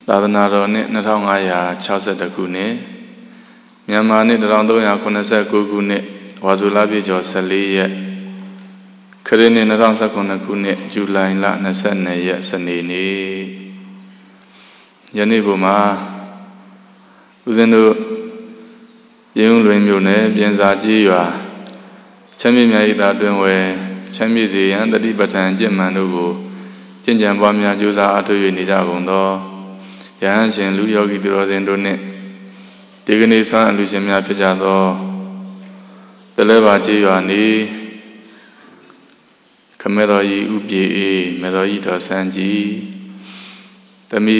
သာသနာတော်နှစ်2562ခုနှစ်မြန်မာနှစ်1389ခုနှစ်ဝါဆိုလပြည့်ကျော်14ရက်ခရစ်နှစ်2019ခုနှစ်ဇူလိုင်လ22ရက်စနေနေ့ယနေ့ပုံမှာဦးဇင်းတို့ရင်းလွင်မြို့နယ်ပြင်စာကြီးရွာချမ်းမြေမြတ်ဤသာတွင်ဝယ်ချမ်းမြေစေရန်တတိပဋ္ဌာန်ကျင့်မှန်တို့ကိုကျင့်ကြံပွားများကြိုးစားအားထုတ်၍နေကြကုန်သောယဟန်ရှင်လူယောဂီသူတော်စင်တို့နှင့်ဒီကနေ့ဆွမ်းအလူရှင်များဖြစ်ကြသောတလဲပါကြီးရွာနေခမဲတော်ကြီးဥပြေအေးမေတော်ကြီးတော်စန်းကြီးတမီ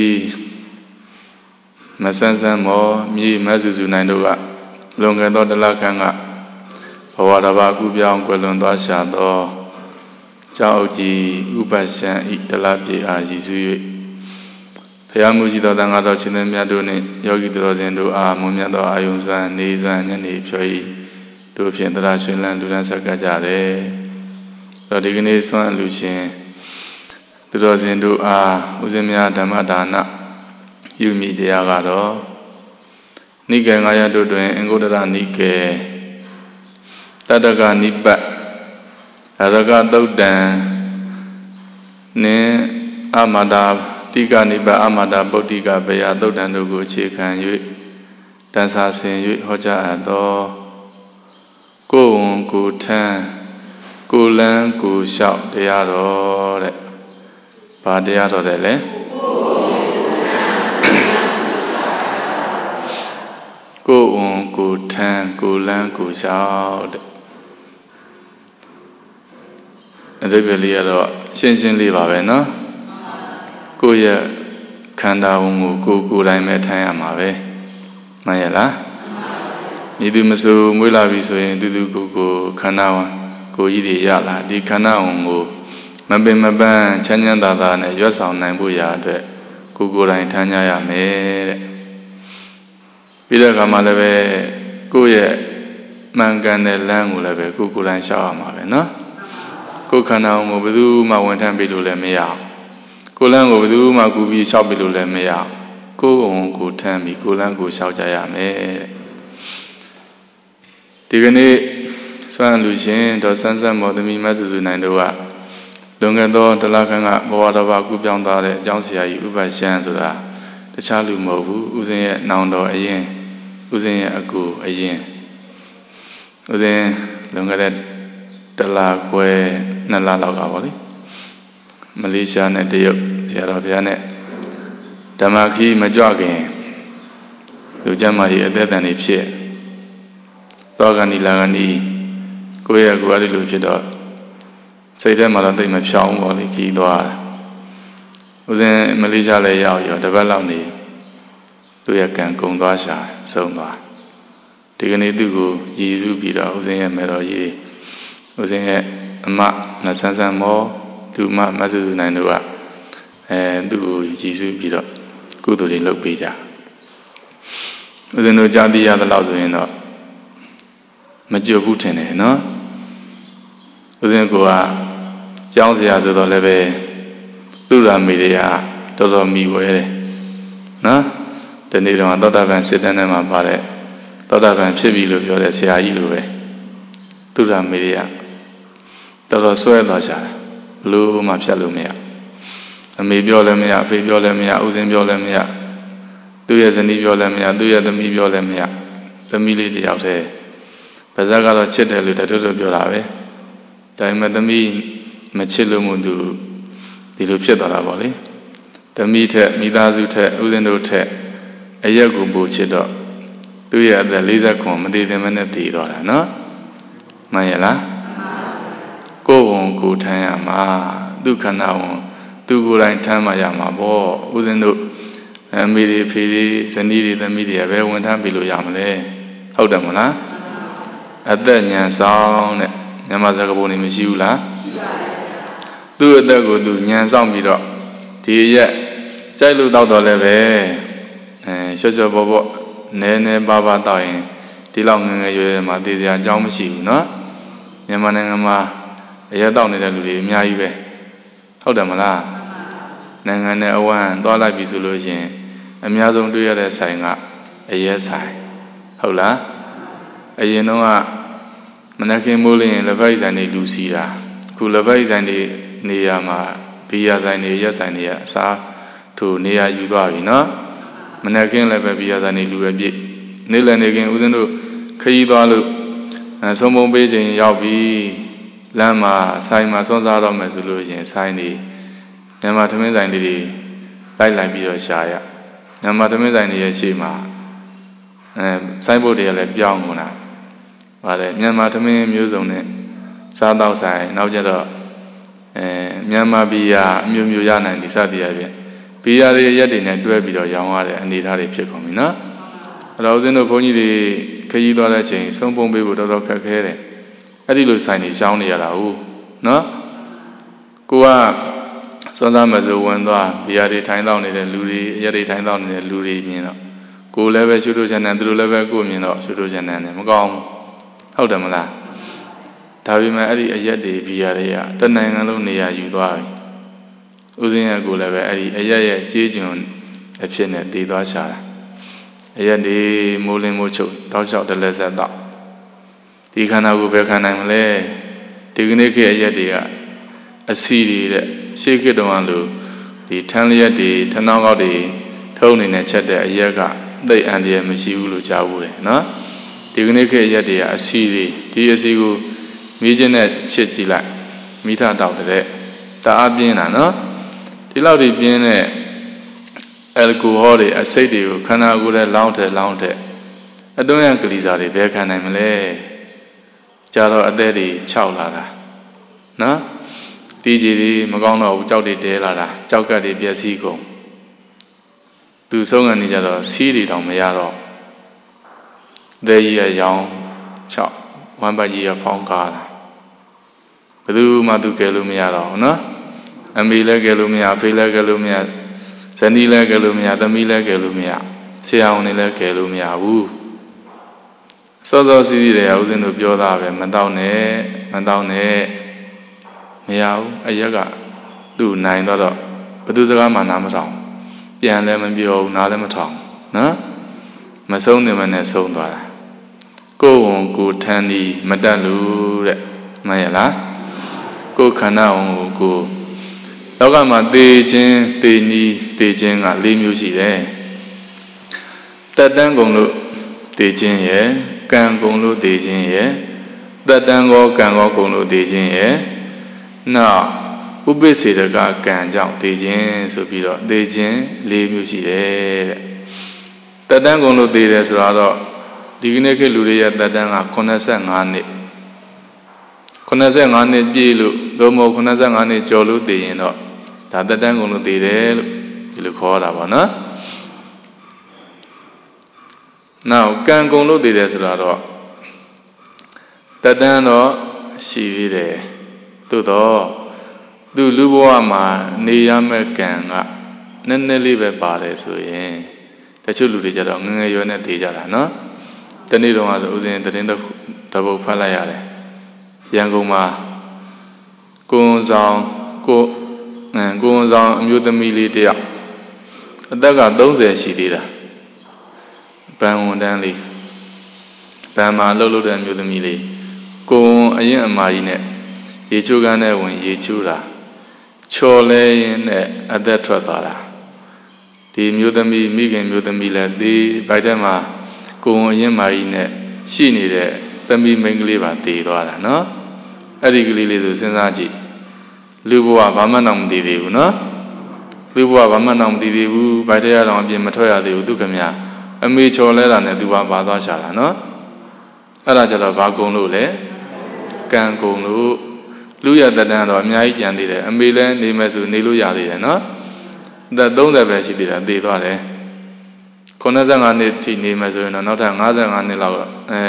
မဆန်းဆန်းမောမြေမဆူဆူနိုင်တို့ကလွန်ခဲ့သောတလခန့်ကဘဝတစ်ပါးကူပြောင်းကွယ်လွန်သွားရှာသောကျောင်းအုပ်ကြီးဥပရှံဤတလပြေအားရည်စူး၍ဖျားမှုရှိသောတန်ခါတော်ရှင်သည်များတို့နှင့်ယောဂီသူတော်စင်တို့အားမွန်မြတ်သောအာယုံစွမ်းနေစွမ်းညနေဖြောဤတို့ဖြင့်တရားရှင်လန်းလူရန်ဆက်ကကြတယ်။တော့ဒီကနေ့ဆွမ်းအလူရှင်သူတော်စင်တို့အားဥစဉ်များဓမ္မဒါနယူမိတရားကတော့နိကေ900တို့တွင်အင်္ဂုတ္တရနိကေတတ္တကနိပတ်အရကသုတ်တံနှင့်အမတာတိကနိဗ္ဗာန်အမတာဗုဒ္ဓိကဘေယသုတ်တံတို့ကိုအခြေခံ၍တန်ဆာဆင်၍ဟောကြားအပ်သောကိုယ်ဝန်ကိုယ်ထမ်းကိုယ်လန်းကိုယ်လျှောက်တရားတော်တဲ့။ဘာတရားတော်တဲ့လဲကိုယ်ဝန်ကိုယ်ထမ်းကိုယ်လန်းကိုယ်လျှောက်တဲ့အဓိပ္ပာယ်လေးကတော့ရှင်းရှင်းလေးပါပဲနော်။ကိုယ့်ရဲ့ခန္ဓာဝန်ကိုကိုယ်တိုင်ပဲထမ်းရမှာပဲမှန်ရဲ့လားမြည်သူမဆိုမွေးလာပြီဆိုရင်သူကိုခန္ဓာဝန်ကိုကြီးတွေရလာဒီခန္ဓာဝန်ကိုမပင်မပန်းချမ်းချမ်းသာသာနဲ့ရွတ်ဆောင်နိုင်ဖို့ရာအတွက်ကိုယ်တိုင်ထမ်းကြရမယ်တဲ့ပြီးတဲ့အခါမှာလည်းပဲကိုယ့်ရဲ့မှန်ကန်တဲ့လမ်းကိုလည်းပဲကိုယ်တိုင်ရှောက်ရမှာပဲနော်ကိုယ်ခန္ဓာဝန်ကိုဘယ်သူမှဝန်ထမ်းပေးလို့လည်းမရအောင်ကိုယ်လန်းကိုဘယ်သူမှကူပြီးလျှောက်ပြလို့လည်းမရကိုယ်ဝန်ကိုထမ်းပြီးကိုယ်လန်းကိုလျှောက်ကြရမယ်ဒီကနေ့ဆွမ်းလူရှင်ဒေါ်ဆန်းဆန်းမော်သမီးမဆူဆူနိုင်တို့ကလွန်ခဲ့သောတလခန့်ကဘဝတစ်ပါးကူပြောင်းသွားတဲ့အကြောင်းဆရာကြီးဥပရှမ်းဆိုတာတခြားလူမဟုတ်ဘူးဥစဉ်ရဲ့နောင်တော်အရင်ဥစဉ်ရဲ့အကူအရင်ဥစဉ်လွန်ခဲ့တဲ့တလခွဲ2လလောက်ကပါလေမလေးရှားနဲ့တရုတ်ဆရာတော်ဘုရားနဲ့ဓမ္မခီးမကြွခင်လူကျမ်းမာကြီးအသက်တန်နေဖြစ်သောကဏီလာကဏီကိုယ့်ရဲ့ကိုယ်အရလိုဖြစ်တော့စိတ်ထဲမှာတော့သိမဖြောင်းပါလေခီးသွားတယ်ဦးဇင်းမလေးရှားလည်းရောက်ရောတပတ်လောက်နေသူ့ရဲ့ကံကုံသွားရှာဆုံးသွားဒီကနေ့သူ့ကိုရည်စူးပြီးတော့ဦးဇင်းရဲ့မေတော်ကြီးဦးဇင်းရဲ့အမနဆန်းဆန်းမောသူမဆူဆူနိုင်တို့ကသူ့ကိုရည်စူးပြီးတော့ကုသိုလ်တွေလုပ်ပေးကြဦးဇင်းတို့ကြားသိရသလောက်ဆိုရင်တော့မကြွဘူးထင်တယ်နော်ဦးဇင်းကကျောင်းဆရာဆိုတော့လည်းပဲသူ့ရာမိတွေကတော်တော်မိဝဲတယ်နော်ဒီနေ့တော့သောတာပန်စစ်တမ်းထဲမှာပါတဲ့သောတာပန်ဖြစ်ပြီလို့ပြောတဲ့ဆရာကြီးလိုပဲသူ့ရာမိတွေကတော်တော်ဆွဲသွားကြတယ်လို့မှဖြတ်လို့မရအမေပြောလည်းမရအဖေပြောလည်းမရဦးစင်းပြောလည်းမရသူ့ရဲ့ဇနီးပြောလည်းမရသူ့ရဲ့သမီးပြောလည်းမရသမီးလေးတယောက်တည်းပါဇက်ကတော့ချစ်တယ်လို့တတွတ်ပြောတာပဲဒါပေမဲ့သမီးမချစ်လို့မှသူဒီလိုဖြစ်သွားတာပေါ့လေသမီးထက်မိသားစုထက်ဦးစင်းတို့ထက်အရက်ကိုပိုချစ်တော့သူ့ရဲ့အသက်49မတည်တယ်မနဲ့တည်သွားတာနော်မှန်ရဲ့လားကိုယ်ဝန်ကိုထမ်းရမှာဒုက္ခနာဝန်သူကိုယ်တိုင်ထမ်းမှရမှာပေါ့ဦးဇင်းတို့အမေတွေဖေတွေဇနီးတွေသမီးတွေကပဲဝန်ထမ်းပေးလို့ရမလဲဟုတ်တယ်မလားအသက်ဉာဏ်ဆောင်တဲ့မြန်မာစကားပုံတွေမရှိဘူးလားရှိပါတယ်သူ့အသက်ကိုသူဉာဏ်ဆောင်ပြီးတော့ဒီရက်ကြိုက်လို့တောက်တော့လည်းပဲရှော့ရှော့ပေါ့ပေါ့နဲနဲပါပါတောက်ရင်ဒီလောက်ငငယ်ရွယ်မှာသိစရာအကြောင်းမရှိဘူးเนาะမြန်မာနိုင်ငံမှာအရက်တောက်နေတဲ့လူတွေအများကြီးပဲဟုတ်တယ်မလားနိုင်ငံနဲ့အဝမ်းသွားလိုက်ပြီဆိုလို့ရှိရင်အများဆုံးတွေ့ရတဲ့ဆိုင်ကအရက်ဆိုင်ဟုတ်လားအရင်တော့ကမနက်ခင်းမိုးလင်းရင်လက်ဖက်ဆိုင်တွေလူစီတာအခုလက်ဖက်ဆိုင်တွေနေရာမှာဘီယာဆိုင်တွေရက်ဆိုင်တွေအစားထိုနေရာယူသွားပြီနော်မနက်ခင်းလည်းပဲဘီယာဆိုင်တွေလူပဲပြည့်နေ့လည်နေခင်ဦးဇင်းတို့ခရီးသွားလို့ဆုံးမုံပေးခြင်းရောက်ပြီလမ်းမှာဆိုင်မှာဆွမ်းစားတော့မယ်ဆိုလို့ရင်ဆိုင်တွေမြန်မာသမင်းဆိုင်တွေလိုက်လိုက်ပြီးတော့ရှာရမြန်မာသမင်းဆိုင်တွေရဲ့ရှေ့မှာဆိုင်ဘုတ်တွေကလည်းပြောင်းကုန်တာပါတယ်မြန်မာသမင်းမျိုးစုံနဲ့စားတော့ဆိုင်နောက်ကျတော့မြန်မာဘီယာအမျိုးမျိုးရနိုင်ဒီစသည်အပြင်ဘီယာတွေရက်တွေနဲ့တွဲပြီးတော့ရောင်းရတဲ့အနေအထားတွေဖြစ်ကုန်ပြီနော်အဲ့တော့ဦးဇင်းတို့ဘုန်းကြီးတွေခရီးသွားတဲ့အချိန်ဆုံးပုံပေးဖို့တော်တော်ခက်ခဲတယ်အဲ့ဒီလိုဆိုင်တွေရှောင်းနေရတာဟုတ်နော်ကိုကစွမ်းသားမစိုးဝင်သွားဘီယာတွေထိုင်တော့နေတဲ့လူတွေရက်တွေထိုင်တော့နေတဲ့လူတွေမြင်တော့ကိုလည်းပဲရှုထိုးချန်တယ်သူတို့လည်းပဲကိုမြင်တော့ရှုထိုးချန်တယ်မကောင်းဟုတ်တယ်မလားဒါပေမဲ့အဲ့ဒီအရက်တွေဘီယာတွေကတနိုင်ငံလုံးနေရာယူသွားပြီဦးဇင်းရဲ့ကိုလည်းပဲအဲ့ဒီအရက်ရဲ့ကြေးကျွန်အဖြစ်နဲ့တည်သွားရှာတာအရက်တွေမိုးလင်းမိုးချုပ်တောက်လျှောက်တလဲဆက်တော့ဒီခန္ဓာကိုယ်ပဲခံနိုင်မလဲဒီကနေ့ခေတ်အရက်တွေကအစီတွေတဲ့ရှေးခေတ်တုန်းကလို့ဒီထန်းလျက်တွေထဏောင်းကောက်တွေထုံးနေတဲ့ချက်တဲ့အရက်ကသိအန်တရမရှိဘူးလို့ကြားဘူးတယ်နော်ဒီကနေ့ခေတ်အရက်တွေကအစီတွေဒီအစီကိုမီးချင်းနဲ့ချစ်ကြည့်လိုက်မိထတောက်တဲ့တအားပြင်းတာနော်ဒီလောက်ဒီပြင်းတဲ့အယ်ကိုဟောတွေအဆိပ်တွေကိုခန္ဓာကိုယ်ထဲလောင်းတဲ့အတွင်းရကလေးစားတွေဘယ်ခံနိုင်မလဲကြာတော့အသက်တွေခြောက်လာတာနော်တီးကြီးတွေမကောင်းတော့ဘူးကြောက်တွေတဲလာတာကြောက်ကတ်တွေပြက်စီးကုန်သူဆုံးကနေကြတော့စီးတွေတောင်မရတော့ဒဲကြီးရရောင်း6ဝမ်းပတ်ကြီးရဖောင်းကားတာဘယ်သူမှသူကယ်လို့မရတော့ဘူးနော်အမေလည်းကယ်လို့မရဖေးလည်းကယ်လို့မရဇနီးလည်းကယ်လို့မရသမီးလည်းကယ်လို့မရဆရာဝန်တွေလည်းကယ်လို့မရဘူးစောစောစီးစီးတွေဦးဇင်းတို့ပြောတာပဲမတောင်းနဲ့မရဘူးအရက်ကသူ့နိုင်တော့ဘယ်သူစကားမှနားမထောင်ပြန်လည်းမပြောဘူးနားလည်းမထောင်နော်မဆုံးနေမနဲ့ဆုံးသွားတာကိုယ်ဝန်ကိုထမ်းဒီမတတ်လို့တဲ့မှန်ရလားကိုယ်ခန္ဓာဝန်ကိုလောကမှာသေခြင်းသေနီးသေခြင်းက၄မျိုးရှိတယ်တက်တန်းကုန်လို့သေခြင်းရယ်ကံကုန်လို့သေခြင်းရယ်တက်တန်းကောကံကောကုန်လို့သေခြင်းရယ်နောက်ဥပိ္ပစေတကကံကြောင့်သေခြင်းဆိုပြီးတော့သေခြင်း၄မျိုးရှိတယ်တဲ့တက်တန်းကုန်လို့သေတယ်ဆိုတာတော့ဒီကနေ့ခေတ်လူတွေရဲ့တက်တန်းက85နှစ်85နှစ်ပြည့်လို့သို့မဟုတ်85နှစ်ကျော်လို့သေရင်တော့ဒါတက်တန်းကုန်လို့သေတယ်လို့ဒီလိုခေါ်တာပါနော်နောက်ကံကုန်လို့သေတယ်ဆိုတာတော့တက်တန်းတော့ရှိသေးတယ်သို့တော့သူလူဘဝမှာနေရမယ့်ကံကနည်းနည်းလေးပဲပါတယ်ဆိုရင်တချို့လူတွေကြတော့ငငယ်ရွယ်နဲ့သေကြတာနော်တနေ့တုန်းကဆိုဦးဇင်းသတင်းတစ်ပုဒ်ဖတ်လိုက်ရတယ်ရန်ကုန်မှာကိုဝန်ဆောင်အမျိုးသမီးလေးတယောက်အသက်က30ရှိသေးတာဘန်ဝန်တန်းလေးဘန်မှာလှုပ်တဲ့အမျိုးသမီးလေးကိုဝန်အရင်အမကြီးနဲ့ရေချိုးကန်းနဲ့ဝင်ရေချိုးတာချော်လဲရင်းနဲ့အသက်ထွက်သွားတာဒီမျိုးသမီးမိခင်မျိုးသမီးလည်းဒီဘိုက်ထဲမှာကိုဝန်အရင်မကြီးနဲ့ရှိနေတဲ့သမီးမိန်းကလေးပါတည်သွားတာနော်အဲ့ဒီကလေးလေးဆိုစဉ်းစားကြည့်လူဘဝဘာမှတော့မတည်သေးဘူးနော်လူဘဝဘာမှတော့မတည်သေးဘူးဘိုက်ထဲကတော့အပြင်မထွက်ရသေးဘူးသူခင်ဗျာအမေချော်လဲတာနဲ့သူပါသွားရှာတာနော်အဲ့ဒါကြတော့ဘာကုန်လို့လဲကံကုန်လို့လူရတဲ့တန်းတော့အများကြီးကြံသေးတယ်အမေလည်းနေမယ်ဆိုနေလို့ရသေးတယ်နော်အသက်30ပဲရှိသေးတယ်သေသွားတယ်85နှစ်ထိနေမယ်ဆိုရင်တော့နောက်ထပ်55နှစ်လောက်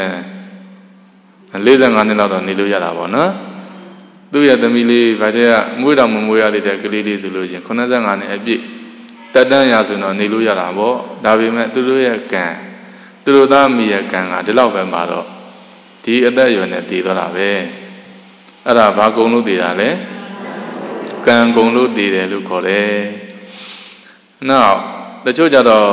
45နှစ်လောက်တော့နေလို့ရတာပေါ့နော်သူ့ရဲ့သမီးလေးဗာတဲ့ကမွေးတော်မမွေးရသေးတဲ့ကလေးလေးဆိုလို့ချင်း85နှစ်အပြည့်တက်တန်းရဆိုတော့နေလို့ရတာပေါ့ဒါပေမဲ့သူတို့ရဲ့ကံသူတို့သားမိရဲ့ကံကဒီလောက်ပဲမှာတော့ဒီအသက်အရွယ်နဲ့တည်သွားတာပဲအဲ့ဒါဘာကုံလို့တည်တာလဲကံကုံလို့တည်တယ်လို့ခေါ်တယ်နောက်တချို့ကြတော့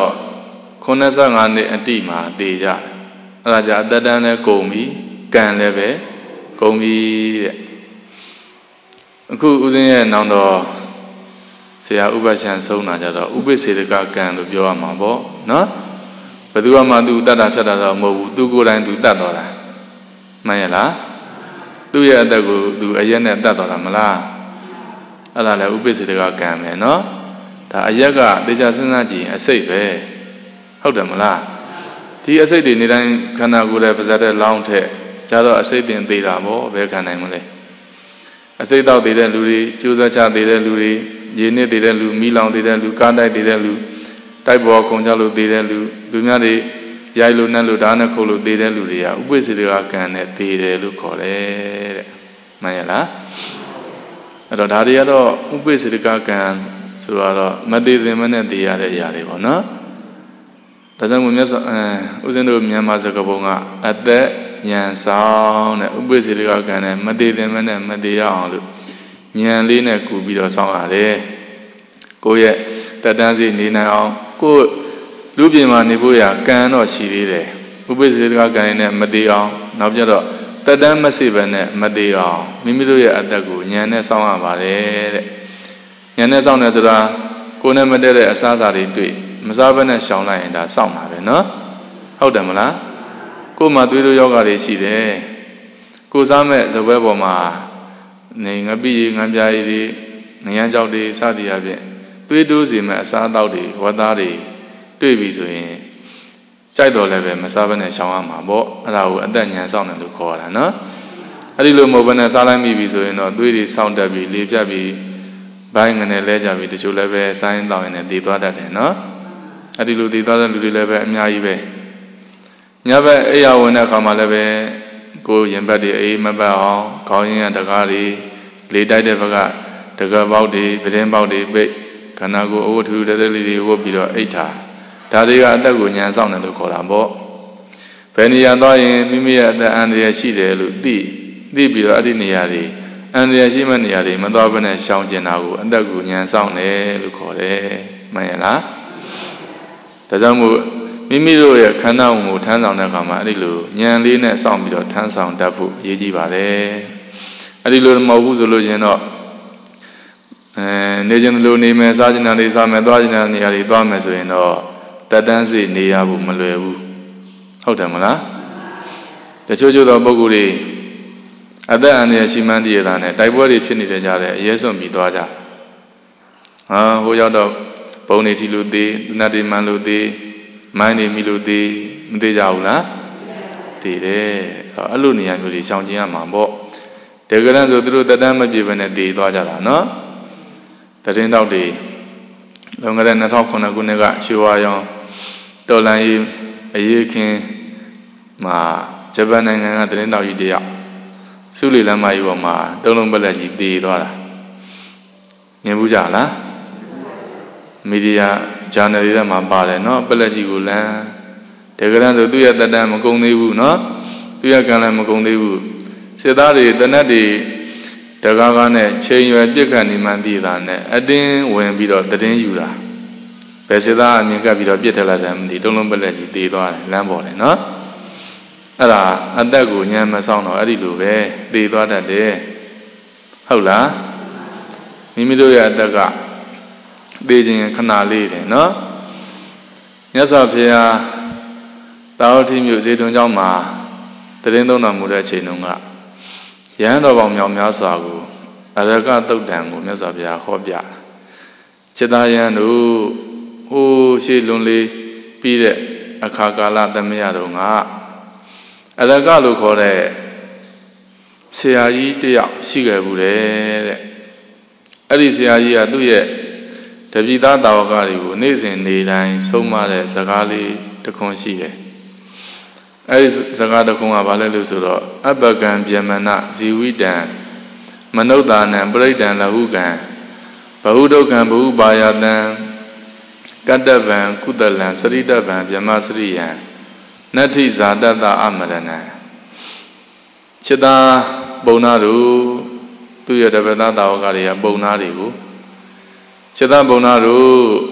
85နှစ်အတိမှာတည်ကြတယ်အဲ့ဒါကြအသက်တန်းလည်းကုန်ပြီကံလည်းပဲကုန်ပြီတဲ့အခုဦးဇင်းရဲ့နောင်တော်ဆရာဥပရှံဆုံးတာကြတော့ဥပိ္ပစေတကကံလို့ပြောရမှာပေါ့နော်ဘယ်သူမှသူတတ်တာဖြတ်တာတော့မဟုတ်ဘူးသူကိုယ်တိုင်သူတတ်တော်တာမှန်ရဲ့လားသူ့ရဲ့အသက်ကိုသူအရက်နဲ့တတ်တော်တာမလားအဲ့ဒါလည်းဥပိ္ပစေတကကံပဲနော်ဒါအရက်ကတေချာစဉ်းစားကြည့်အစိတ်ပဲဟုတ်တယ်မလားဒီအစိတ်တွေနေတိုင်းခန္ဓာကိုယ်ရဲ့ပါးစပ်ထဲလောင်းထက်ကြတော့အစိတ်တင်သေးတာပေါ့ဘယ်ခံနိုင်မလဲအစိတ်တော့သေးတဲ့လူတွေကျိုးစားချသေးတဲ့လူတွေရေနစ်သေးတဲ့လူမီးလောင်သေးတဲ့လူကားတိုက်သေးတဲ့လူတိုက်ပေါ်ခုံကြလို့သေးတဲ့လူများတွေရိုက်လို့နှက်လို့ဓာတ်နဲ့ခုတ်လို့သေးတဲ့လူတွေကဥပိ္ပစေတကကံနဲ့သေးတယ်လို့ခေါ်တယ်တဲ့မှန်ရဲ့လားအဲ့တော့ဒါတွေကတော့ဥပိ္ပစေတကကံဆိုတော့မသေးသင်မနဲ့သေးရတဲ့အရာတွေပေါ့နော်ဒါကြောင့်မြတ်စွာဦးဇင်းတို့မြန်မာစကားပုံကအသက်ဉာဏ်ဆောင်တဲ့ဥပိ္ပစေတကကံနဲ့မသေးသင်မနဲ့မသေးရအောင်လို့ဉာဏ်လေးနဲ့ကူပြီးတော့ဆောင်ရတယ်ကိုယ့်ရဲ့တက်တန်းစီနေနိုင်အောင်ကိုယ်လူပြင်မှာနေဖို့ရကံတော့ရှိသေးတယ်ဥပိ္ပစေတကကံနဲ့မသေးအောင်နောက်ပြတော့တက်တန်းမစိပဲနဲ့မသေးအောင်မိမိတို့ရဲ့အသက်ကိုဉာဏ်နဲ့ဆောင်ရပါတယ်တဲ့ဉာဏ်နဲ့ဆောင်တယ်ဆိုတာကိုယ်နဲ့မတည့်တဲ့အစားအစာတွေတွေ့မစားဘဲနဲ့ရှောင်လိုက်ရင်ဒါစောင့်တာပဲနော်ဟုတ်တယ်မလားကိုယ်မှာသွေးတို့ယောဂတွေရှိတယ်ကိုယ်စားမဲ့ဇပွဲပေါ်မှာနေငပိငန်းပြားရည်တွေငရမ်းကြောက်တွေစသည်အပြင်သွေးတိုးစီမဲ့အစားအသောက်တွေဝတ်သားတွေတွေ့ပြီဆိုရင်ကြိုက်တော်လည်းပဲမစားဘဲနဲ့ရှောင်ရမှာပေါ့အဲ့ဒါကိုအသက်ဉာဏ်ဆောင်တယ်လို့ခေါ်တာနော်အဲ့ဒီလိုမဟုတ်ဘဲနဲ့စားလိုက်မိပြီဆိုရင်တော့သွေးတွေဆောင်းတက်ပြီးလေပြတ်ပြီးဘိုင်းငနဲ့လဲကြပြီးတချို့လည်းပဲဆိုင်းတောင်းရင်လည်းတည်သွားတတ်တယ်နော်အဲ့ဒီလိုတည်သွားတဲ့လူတွေလည်းပဲအများကြီးပဲညဘက်အိယာဝင်တဲ့အခါမှာလည်းပဲကိုရင်ဘက်တွေအေးမပတ်အောင်ခေါင်းရင်းရတကားတွေလေတိုက်တဲ့ဘက်ကတကပေါက်တွေပတင်းပေါက်တွေပိတ်ခန္ဓာကိုယ်အဝတ်ထူတဲ့လေးတွေဝတ်ပြီးတော့အိတ်ထားဒါတွေကအသက်ကိုဉာဏ်ဆောင်တယ်လို့ခေါ်တာပေါ့ဘယ်နေရာသွားရင်မိမိရဲ့အသက်အန္တရာယ်ရှိတယ်လို့သိပြီးတော့အဲ့ဒီနေရာတွေအန္တရာယ်ရှိမဲ့နေရာတွေမသွားဘဲနဲ့ရှောင်ကျင်တာကိုအသက်ကိုဉာဏ်ဆောင်တယ်လို့ခေါ်တယ်မှန်ရဲ့လားဒါကြောင့်မို့မိမိတို့ရဲ့ခန္ဓာကိုထမ်းဆောင်တဲ့အခါမှာအဲ့ဒီလိုဉာဏ်လေးနဲ့စောင့်ပြီးတော့ထမ်းဆောင်တတ်ဖို့အရေးကြီးပါတယ်အဲ့ဒီလိုမဟုတ်ဘူးဆိုလို့ရှင်တော့နေခြင်းလိုနေမယ်စားခြင်းတွေစားမယ်သွားခြင်းနေရာတွေသွားမယ်ဆိုရင်တော့တက်တန်းစီနေရဖို့မလွယ်ဘူးဟုတ်တယ်မလားတချို့သောပုဂ္ဂိုလ်တွေအသက်အန္တရာယ်ရှိမှန်းတည်ရတာနဲ့တိုက်ပွဲတွေဖြစ်နေကြတဲ့အရေးစွန့်ပြီးသွားကြဟိုရောက်တော့ဘုံနေထီလို့သေးနတ်တွေမှန်လို့သေးမိုင်းနေမိလို့သေးမသေးကြဘူးလားသေးတယ်အဲ့လိုနေရာမျိုးတွေရှောင်ကျဉ်ရမှာပေါ့တကယ်တမ်းဆိုသူတို့တက်တန်းမပြေဘဲနဲ့တည်သွားကြတာနော်တရင်တောက်တွေလွန်ခဲ့တဲ့2009ခုနှစ်ကရွှေဝါရောင်တော်လန်ရေးအရေးခင်းမှာဂျပန်နိုင်ငံကတရင်တောက်ကြီးတယောက်စုလီလမ်းမကြီးပေါ်မှာတုံးလုံးပလက်ကြီးတည်သွားတာမြင်ဘူးကြလားမီဒီယာဂျာနယ်တွေထဲမှာပါတယ်နော်ပလက်ကြီးကိုလမ်းတကယ်တမ်းဆိုသူ့ရဲ့တက်တန်းမကုန်သေးဘူးနော်သူ့ရဲ့ကံလည်းမကုန်သေးဘူးစစ်သားတွေတနက်တွေတကားကားနဲ့ချိန်ရွယ်ပြစ်ခတ်နေမှန်းသိတာနဲ့အတင်းဝင်ပြီးတော့တည်င်းယူတာဘယ်စစ်သားအမြင်ကပ်ပြီးတော့ပြစ်ထက်လိုက်တယ်မသိတုံးလုံးပလက်ကြီးတည်သွားတယ်လမ်းပေါ်တယ်နော်အဲ့ဒါအသက်ကိုညံမဆောင်တော့အဲ့ဒီလိုပဲတည်သွားတတ်တယ်ဟုတ်လားမိမိတို့ရဲ့အသက်ကသေခြင်းခဏလေးတယ်နော်မြတ်စွာဘုရားတာဝတိမြို့ဇေတုံကျောင်းမှာတရင်သုံးတော်မူတဲ့အချိန်တုန်းကယဟန်တော်ပေါင်းမြောက်များစွာကိုအရကသုတ်တံကိုမြတ်စွာဘုရားဟောပြจิตာယံတို့ဟိုးရှေးလွန်လေးပြီးတဲ့အခါကာလသမယတုန်းကအရကလို့ခေါ်တဲ့ဆရာကြီးတယောက်ရှိခဲ့ဘူးတဲ့အဲ့ဒီဆရာကြီးကသူ့ရဲ့တပိသားတာဝကတွေကိုနေ့စဉ်နေ့တိုင်းဆုံးမတဲ့စကားလေးတစ်ခွန်းရှိတယ်။အဲဒီစကားတစ်ခွန်းကဘာလဲလို့ဆိုတော့အပကံဗျမနဇီဝိတံမနုဿာနံပရိဒံလဟုကံဘဟုဒုက္ခံဘဟုပါယတံကတ္တဗံကုတလံစရိတဗံဗျမစရိယံနတ္ထိဇာတတအမရဏံจิตာပုံနာတို့သူ့ရဲ့တပည့်သားတာဝကတွေကပုံနာတွေကိုจิตာပုံနာတို့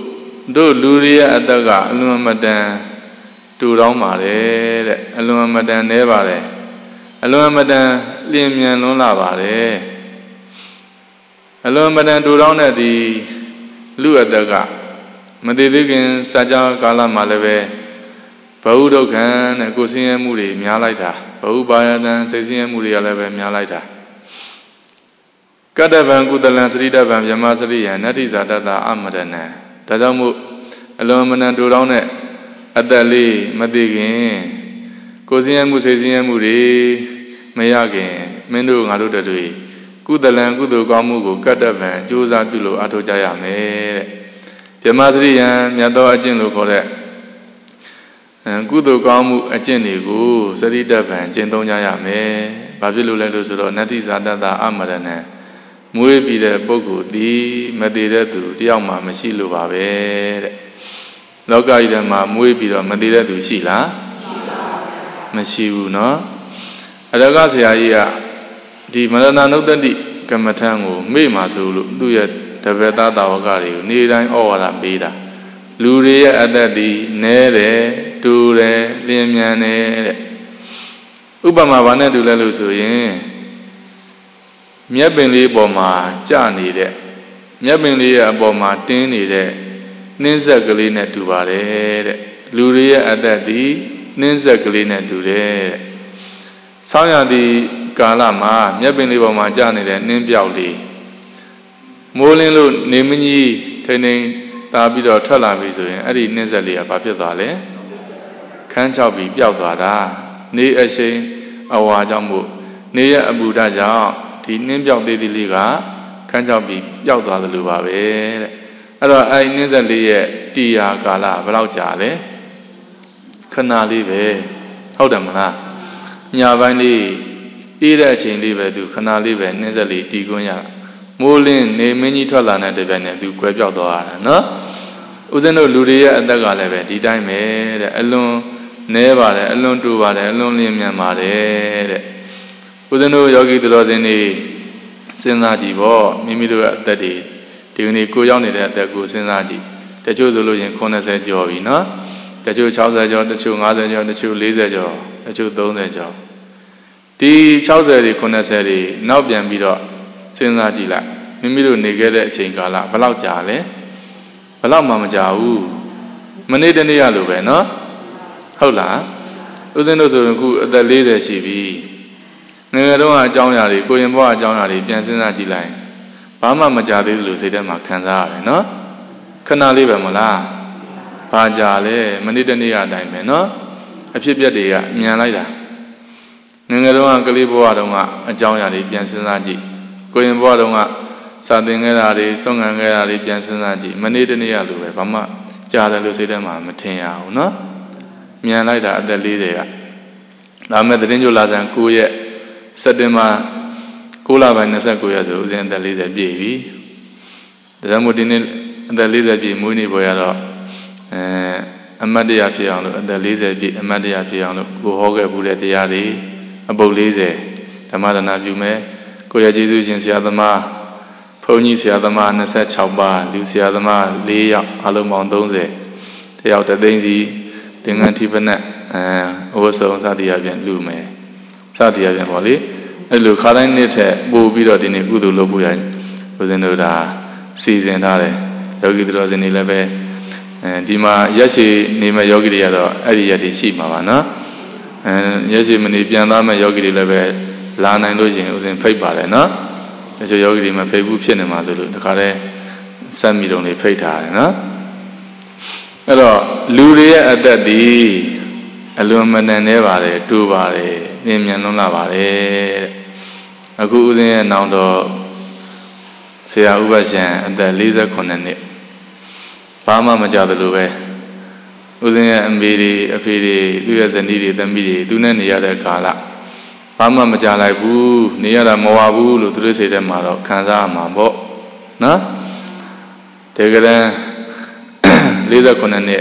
တို့လူတွေရဲ့အသက်ကအလွန်မတန်တူတောင်းပါတယ်တဲ့အလွန်မတန်နဲပါတယ်အလွန်မတန်လျင်မြန်လွန်းလာပါတယ်အလွန်မတန်တူတောင်းတဲ့ဒီလူအသက်ကမတည်သေးခင်စัจ जा ကာလမှာလည်းပဲဘဝဒုက္ခနဲ့ကိုယ်ဆင်းရဲမှုတွေများလိုက်တာဘဝပါယတံစိတ်ဆင်းရဲမှုတွေကလည်းပဲများလိုက်တာကတ္တဗံကုသလံသတိတဗံမြမစရိယံနတ္တိဇာတတအမရဏံဒါကြောင့်မို့အလွန်မတန်တူတောင်းတဲ့အသက်လေးမသိခင်ကိုယ်ဆင်းရဲမှုစိတ်ဆင်းရဲမှုတွေမရခင်မင်းတို့ငါတို့တွေကုသလံကုသိုလ်ကောင်းမှုကိုကတ္တဗံကြိုးစားပြုလို့အထောက်ကြရမယ်တဲ့မြမစရိယံမြတ်သောအကျင့်လို့ခေါ်တဲ့ကုသိုလ်ကောင်းမှုအကျင့်တွေကိုစရိတဗံကျင့်သုံးကြရမယ်။ဘာဖြစ်လို့လဲလို့ဆိုတော့နတ္တိဇာတတအမရဏံမွေးပြီးတဲ့ပုဂ္ဂိုလ်သည်မတည်တဲ့သူတယောက်မှမရှိလို့ပါပဲတဲ့။လောကကြီးထဲမှာမွေးပြီးတော့မတည်တဲ့သူရှိလား။မရှိဘူးနော်။အရကဆရာကြီးကဒီမရဏနုဿတိကမ္မထံကိုမေ့မှာဆိုလို့သူ့ရဲ့တပည့်သားတော်ကတွေကိုနေ့တိုင်းဩဝါဒပေးတာလူတွေရဲ့အသက်ဒီနဲတယ်တူတယ်လျင်မြန်တယ်တဲ့ဥပမာဘာနဲ့တူလဲလို့ဆိုရင်မြက်ပင်လေးပေါ်မှာကျနေတဲ့မြက်ပင်လေးရဲ့အပေါ်မှာတင်းနေတဲ့နှင်းဆက်ကလေးနဲ့တူပါတယ်တဲ့လူတွေရဲ့အသက်ဒီနှင်းဆက်ကလေးနဲ့တူတယ်တဲ့ဆောင်းရသည့်ကာလမှာမြက်ပင်လေးပေါ်မှာကျနေတဲ့နှင်းပြောက်လေးမိုးလင်းလို့နေမကြီးထိန်ထိန်တာပြီးတော့ထွက်လာပြီဆိုရင်အဲ့ဒီနှင်းဆက်လေးကဘာဖြစ်သွားလဲခန်းချောက်ပြီးပျောက်သွားတာနေအရှိန်အဝါကြောင့်မို့နေရဲ့အပူဓာတ်ကြောင့်ဒီနှင်းပြောက်သေးသေးလေးကခန်းချောက်ပြီးပျောက်သွားသလိုပါပဲတဲ့အဲ့တော့အဲ့ဒီနှင်းဆက်လေးရဲ့တီယာကာလဘယ်လောက်ကြာလဲခဏလေးပဲဟုတ်တယ်မလားညပိုင်းလေးအေးတဲ့အချိန်လေးပဲသူခဏလေးပဲနှင်းဆက်လေးတီးခွန်းရမိုးလင်းနေမင်းကြီးထွက်လာတဲ့တပြိုင်နက်သူကွယ်ပြောက်သွားတာနော်ဦးဇင်းတို့လူတွေရဲ့အသက်ကလည်းပဲဒီတိုင်းပဲတဲ့အလွန်နဲပါတယ်အလွန်တူပါတယ်အလွန်လျင်မြန်ပါတယ်တဲ့ဦးဇင်းတို့ယောဂီသူတော်စင်တွေစဉ်းစားကြည့်ပေါ့မိမိတို့ရဲ့အသက်တွေဒီကနေ့ကိုရောက်နေတဲ့အသက်ကိုစဉ်းစားကြည့်တချို့ဆိုလို့ရင်80ကျော်ပြီနော်တချို့60ကျော်တချို့50ကျော်တချို့40ကျော်တချို့30ကျော်ဒီ60တွေ80တွေနောက်ပြန်ပြီးတော့စဉ်းစားကြည့်လိုက်မိမိတို့နေခဲ့တဲ့အချိန်ကာလဘယ်လောက်ကြာလဲဘယ်လောက်မှမကြာဘူးမနေ့တနေ့ရလို့ပဲနော်ဟုတ်လားဦးဇင်းတို့ဆိုရင်အခုအသက်40ရှိပြီငယ်ငယ်တုန်းကအကြောင်းအရာတွေကိုရင်ဘဝအကြောင်းအရာတွေပြန်စဉ်းစားကြည့်လိုက်ဘာမှမကြာသေးဘူးလို့စိတ်ထဲမှာခံစားရတယ်နော်ခဏလေးပဲမလားဘာကြာလဲမနေ့တနေ့ကအတိုင်းပဲနော်အဖြစ်အပျက်တွေကမြန်လိုက်တာငယ်ငယ်တုန်းကကလေးဘဝတုန်းကအကြောင်းအရာတွေပြန်စဉ်းစားကြည့်ကိုရင်ဘဝတုန်းကစာသင်ခဲ့တာတွေဆုံးခံခဲ့တာတွေပြန်စဉ်းစားကြည့်မနေ့တနေ့ရလို့ပဲဘာမှကြားတယ်လို့စိတ်ထဲမှာမထင်ရဘူးเนาะမြန်လိုက်တာအသက်40ကဒါမဲ့သတင်းကြိုလာဆန်9ရက်စက်တင်ဘာ9လပိုင်း29ရက်ဆိုဦးဇင်းအသက်40ပြည့်ပြီဒါကြောင့်မို့ဒီနေ့အသက်40ပြည့်မွေးနေ့ပေါ်ရတော့အမတ်တရားဖြစ်အောင်လို့အသက်40ပြည့်အမတ်တရားဖြစ်အောင်လို့ကိုဟောခဲ့မှုတဲ့တရားတွေအပုပ်40ဓမ္မဒါနပြုမယ်ကိုရကျေးဇူးရှင်ဆရာသမားဘုန်းကြီးဆရာသမား26ပါးလူဆရာသမား4ယောက်အလုံးပေါင်း30တယောက်တသိန်းစီသင်္ကန်းထိပနက်ဝတ်စုံစသည်အပြင်လူမယ်စသည်အပြင်ပေါ့လေအဲ့လိုခါတိုင်းနှစ်ထက်ပို့ပြီးတော့ဒီနေ့ကုသိုလ်လုပ်ဖို့ရဦးဇင်းတို့ဒါစီစဉ်ထားတယ်ယောဂီတော်စင်တွေလည်းပဲဒီမှာရက်ရှိနေမဲ့ယောဂီတွေကတော့အဲ့ဒီရက်တွေရှိမှာပါနော်ရက်ရှိမနေပြန်သားမဲ့ယောဂီတွေလည်းပဲလာနိုင်လို့ရှိရင်ဦးဇင်းဖိတ်ပါတယ်နော်တချို့ယောဂီတွေမှာဖိတ်ဘူးဖြစ်နေမှာဆိုလို့တခါတည်းစက်မီတုံတွေဖိတ်ထားတယ်နော်အဲ့တော့လူတွေရဲ့အသက်ဒီအလွန်မတန်နေပါတယ်တူပါတယ်နင်းမြန်လွန်းလာပါတယ်အခုဦးဇင်းရဲ့နောင်တော်ဆရာဥပရှင်အသက်48နှစ်ဘာမှမကြသလိုပဲဦးဇင်းရဲ့အမေတွေအဖေတွေသူ့ရဲ့ဇနီးတွေသမီးတွေသူနဲ့နေရတဲ့ကာလဘာမှမကြလိုက်ဘူးနေရတာမဝဘူးလို့သူတို့စိတ်ထဲမှာတော့ခံစားရမှာပေါ့နော်တကယ်တမ်း48နှစ်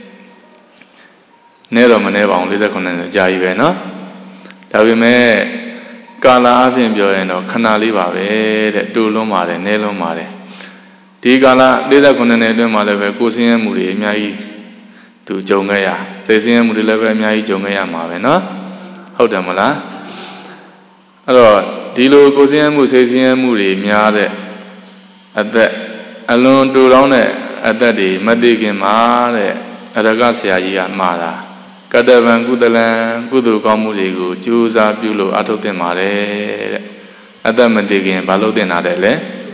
နဲတော့မနဲပါဘူး48နှစ်ကြာပြီပဲနော်ဒါပေမဲ့ကာလအပြင်ပြောရင်တော့ခဏလေးပါပဲတဲ့တူလွန်းပါတယ်နဲလွန်းပါတယ်ဒဒီကာလ49နှစ်အတွင်းမှာလည်းပဲကိုယ်ဆင်းရဲမှုတွေအများကြီးသူကြုံခဲ့ရစိတ်ဆင်းရဲမှုတွေလည်းပဲအများကြီးကြုံခဲ့ရမှာပဲเนาะဟုတ်တယ်မလားအဲ့တော့ဒီလိုကိုယ်ဆင်းရဲမှုစိတ်ဆင်းရဲမှုတွေများတဲ့အသက်အလွန်တူတောင်းတဲ့အသက်တွေမသိခင်မှာတဲ့အရကဆရာကြီးကမှားတာကတ္တဗံကုသလံကုသိုလ်ကောင်းမှုတွေကိုကြိုးစားပြုလို့အထောက်တင်ပါတယ်တဲ့အသက်မသိခင်ဘာလို့တင်တာလဲ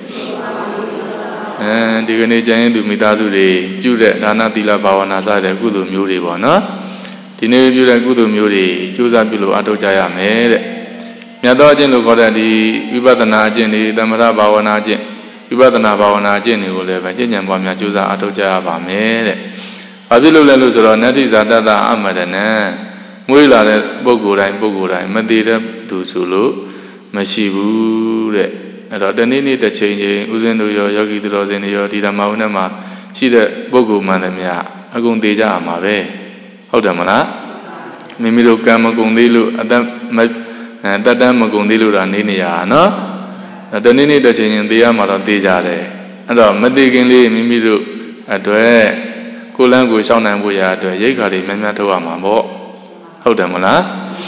ဒီကနေ့ကျရင်သူမိသားစုတွေပြုတဲ့ဒါနသီလဘာဝနာစတဲ့ကုသိုလ်မျိုးတွေပေါ့နော်ဒီနေ့ပြုတဲ့ကုသိုလ်မျိုးတွေကြိုးစားပြုလို့အထောက်ကြရမယ်တဲ့မြတ်သောအကျင့်လို့ခေါ်တဲ့ဒီဝိပဿနာအကျင့်တွေသမထဘာဝနာအကျင့်ဝိပဿနာဘာဝနာအကျင့်တွေကိုလည်းပဲကျင့်ကြံပွားများကြိုးစားအထောက်ကြရပါမယ်တဲ့ဘာဖြစ်လို့လဲလို့ဆိုတော့နတ္တိဇာတတအမရဏံမွေးလာတဲ့ပုဂ္ဂိုလ်တိုင်းမတည်တဲ့သူဆိုလို့မရှိဘူးတဲ့အဲ့တော့တနေ့နေ့တစ်ချိန်ချင်းဥစဉ်တို့ရောယောဂီသူတော်စင်တွေရောဒီဓမ္မဝုန်းထဲမှာရှိတဲ့ပုဂ္ဂိုလ်မှန်တယ်များအကုန်တည်ကြရမှာပဲဟုတ်တယ်မလားမိမိတို့ကံမကုန်သေးလို့တတ်တမ်းမကုန်သေးလို့ဒါနေရနော်တနေ့နေ့တစ်ချိန်ချင်းတည်ရမှာတော့တည်ကြတယ်အဲ့တော့မတည်ခင်လေးမိမိတို့အတွက်ကိုလန်းကိုရှောင်းနိုင်ဖို့ရအတွက်ရိတ်ခါတွေများများထုတ်ရမှာပေါ့ဟုတ်တယ်မလား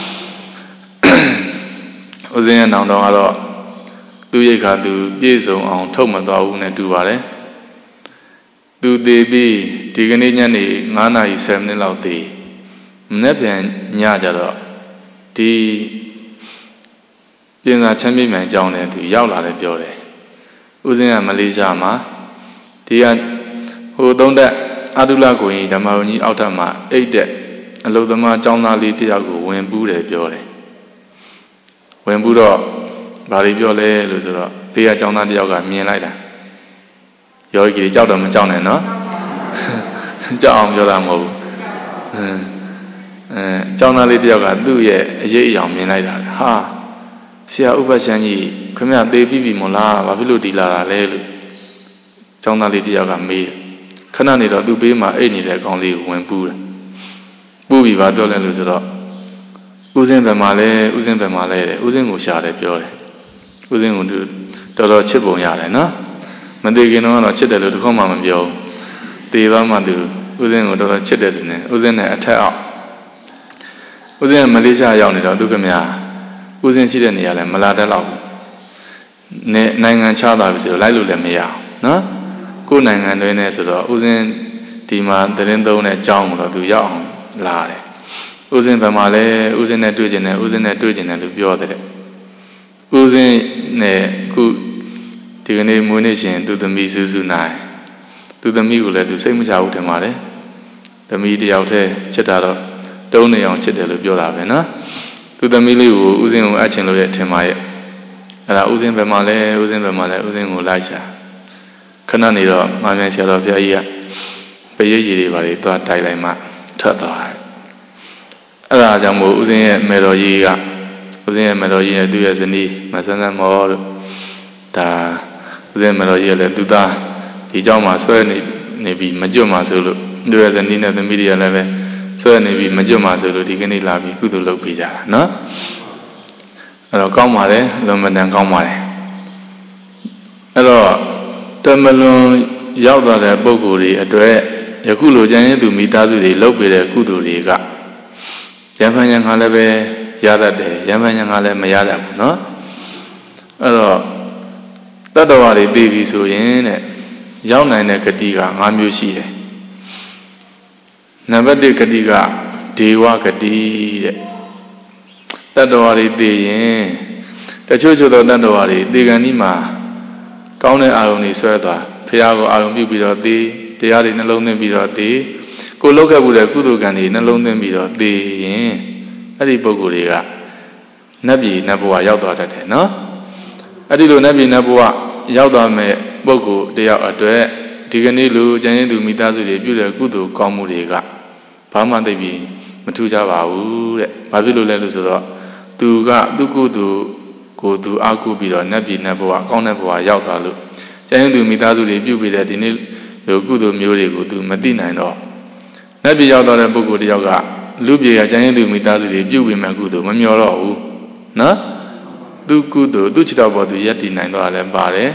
ဥစဉ်ရနောင်တော်ကတော့သူရိတ်ခါသူပြည့်စုံအောင်ထုတ်မသွားဘူးနဲ့တူပါတယ်သူတည်ပြီးဒီကနေ့ညနေ9:10 မိနစ်လောက်တည်မနေ့ပြန်ညကြတော့ဒီပြင်သာချမ်းမြေ့မြန်ကြောင်းနဲ့သူရောက်လာတယ်ပြောတယ်ဥစဉ်ကမလေးရှားမှာဒီကဟိုသုံးသက်အာတုလကိုရင်ဓမ္မဝကြီးအောက်ထပ်မှာအိတ်တဲ့အလုသမားကျောင်းသားလေးတယောက်ကိုဝင်ပူးတယ်ပြောတယ်ဝင်ပူးတော့ဘာတွေပြောလဲလို့ဆိုတော့ဘေးကကျောင်းသားတယောက်ကမြင်လိုက်တာယောဂီကြောက်တော့မကြောက်နဲ့နော်ကြောက်အောင်ပြောတာမဟုတ်ဘူးကျောင်းသားလေးတယောက်ကသူ့ရဲ့အရေးအယောင်မြင်လိုက်တာဟာဆရာဥပ္ပရှမ်းကြီးခင်ဗျသေပြီမို့လားဘာဖြစ်လို့ဒီလာတာလဲလို့ကျောင်းသားလေးတယောက်ကမေးတယ်ခဏနေတော့သူ့ဘေးမှာအိတ်နေတဲ့ကောင်လေးကိုဝင်ပူးတယ်ပူးပြီးပါပြောလဲလို့ဆိုတော့ဥစဉ်ဘယ်မှာလဲဥစဉ်ဘယ်မှာလဲတဲ့ဥစဉ်ကိုရှာတယ်ပြောတယ်ဥစဉ်ကိုတော်တော်ချစ်ပုံရတယ်နော်မသေးခင်တော့ချစ်တယ်လို့တခေါက်မှမပြောဘူးသေသွားမှသူဥစဉ်ကိုတော်တော်ချစ်တယ်ဆိုနေဥစဉ်နဲ့အထက်အောက်ဥစဉ်ကမလေးရှားရောက်နေတော့သူကမြာဥစဉ်ရှိတဲ့နေရာလဲမလာတတ်တော့ဘူးနိုင်ငံခြားသွားပြီဆိုတော့လိုက်လို့လည်းမရအောင်နော်ကိုယ်နိုင်ငံတွင်းနဲ့ဆိုတော့ဥစဉ်ဒီမှာသတင်းသုံးတဲ့အကြောင်းကိုတော့သူရောက်အောင်လာတယ်ဥစဉ်ဘယ်မှာလဲဥစဉ်နဲ့တွေ့ကျင်တယ်ဥစဉ်နဲ့တွေ့ကျင်တယ်လို့ပြောတယ်ဥစဉ်နဲ့ခုဒီကနေ့မွေးနေ့ရှင်သူသမီးစုစုနိုင်သူသမီးကိုလည်းသူစိတ်မချဘူးထင်ပါတယ်သမီးတယောက်တည်းချစ်တာတော့တုံးနေအောင်ချစ်တယ်လို့ပြောတာပဲနော်သူသမီးလေးကိုဥစဉ်ကိုအပ်ချင်လို့ရထင်ပါရဲ့အဲ့ဒါဥစဉ်ဘယ်မှာလဲဥစဉ်ဘယ်မှာလဲဥစဉ်ကိုလိုက်ရှာခဏနေတော့မာမြန်ဆရာတော်ဘုရားကြီးကပရိတ်ရည်တွေပါလေသွားတိုက်လိုက်မှထွက်သွားတယ်အဲ့ဒါကြောင့်မို့ဥစဉ်ရဲ့မေတော်ကြီးကဥစဉ်ရဲ့မေတော်ကြီးနဲ့သူ့ရဲ့ဇနီးမဆန်းဆန်းမော်တို့ဒါဥစဉ်မေတော်ကြီးကလည်းသူသားဒီเจ้าမှာဆွဲနေပြီးမကြွတ်မှဆိုလို့သူ့ရဲ့ဇနီးနဲ့သမီးတွေကလည်းပဲဆွဲနေပြီးမကြွတ်မှဆိုလို့ဒီကနေ့လာပြီးကုသိုလ်လုပ်ပေးကြတာနော်အဲ့တော့ကောင်းပါတယ်လွန်မတန်ကောင်းပါတယ်အဲ့တော့တမလွန်ရောက်သွားတဲ့ပုဂ္ဂိုလ်တွေအတွက်ယခုလိုကျန်ရင်သူမိသားစုတွေလုပ်ပေးတဲ့ကုသိုလ်တွေကရံဖန်ရံခါလည်းပဲရတတ်တယ်ရံဖန်ရံခါလည်းမရတတ်ဘူးနော်အဲ့တော့တတ္တဝါတွေသိပြီဆိုရင်တဲ့ရောက်နိုင်တဲ့ဂတိက5မျိုးရှိတယ်နံပါတ်1ဂတိကဒေဝဂတိတဲ့တတ္တဝါတွေသိရင်တချို့သောတတ္တဝါတွေသေကံဒီမှာကောင်းတဲ့အာရုံတွေဆွဲသွားဖရာကိုအာရုံပြုပြီးတော့သိတရားတွေနှလုံးသွင်းပြီးတော့သိကိုလောက်ခဲ့မှုတဲ့ကုသိုလ်ကံတွေနှလုံးသွင်းပြီးတော့သိရင်အဲ့ဒီပုဂ္ဂိုလ်တွေကနတ်ပြည်နတ်ဘဝရောက်သွားတတ်တယ်နော်အဲ့ဒီလိုနတ်ပြည်နတ်ဘဝရောက်သွားမဲ့ပုဂ္ဂိုလ်တယောက်အတွက်ဒီကနေ့လူကျန်ရင်သူမိသားစုတွေပြုတဲ့ကုသိုလ်ကောင်းမှုတွေကဘာမှသိပြီးမထူးကြပါဘူးတဲ့ဘာဖြစ်လို့လဲလို့ဆိုတော့သူကသူကုသိုလ်ကိုသူအားကိုးပြီးတော့နတ်ပြည်နတ်ဘဝကောင်းတဲ့ဘဝရောက်သွားလို့ကျန်ရင်သူမိသားစုတွေပြုပြီးတဲ့ဒီနေ့လိုကုသိုလ်မျိုးတွေကိုသူမသိနိုင်တော့နတ်ပြည်ရောက်သွားတဲ့ပုဂ္ဂိုလ်တယောက်ကလူပြေကကျန်ရင်သူမိသားစုတွေပြုပြီးမှကုသိုလ်မမျှော်တော့ဘူးနော်သူကုသိုလ်သူခြေတော်ပေါ်သူယက်တည်နိုင်တော့လည်းပါတယ်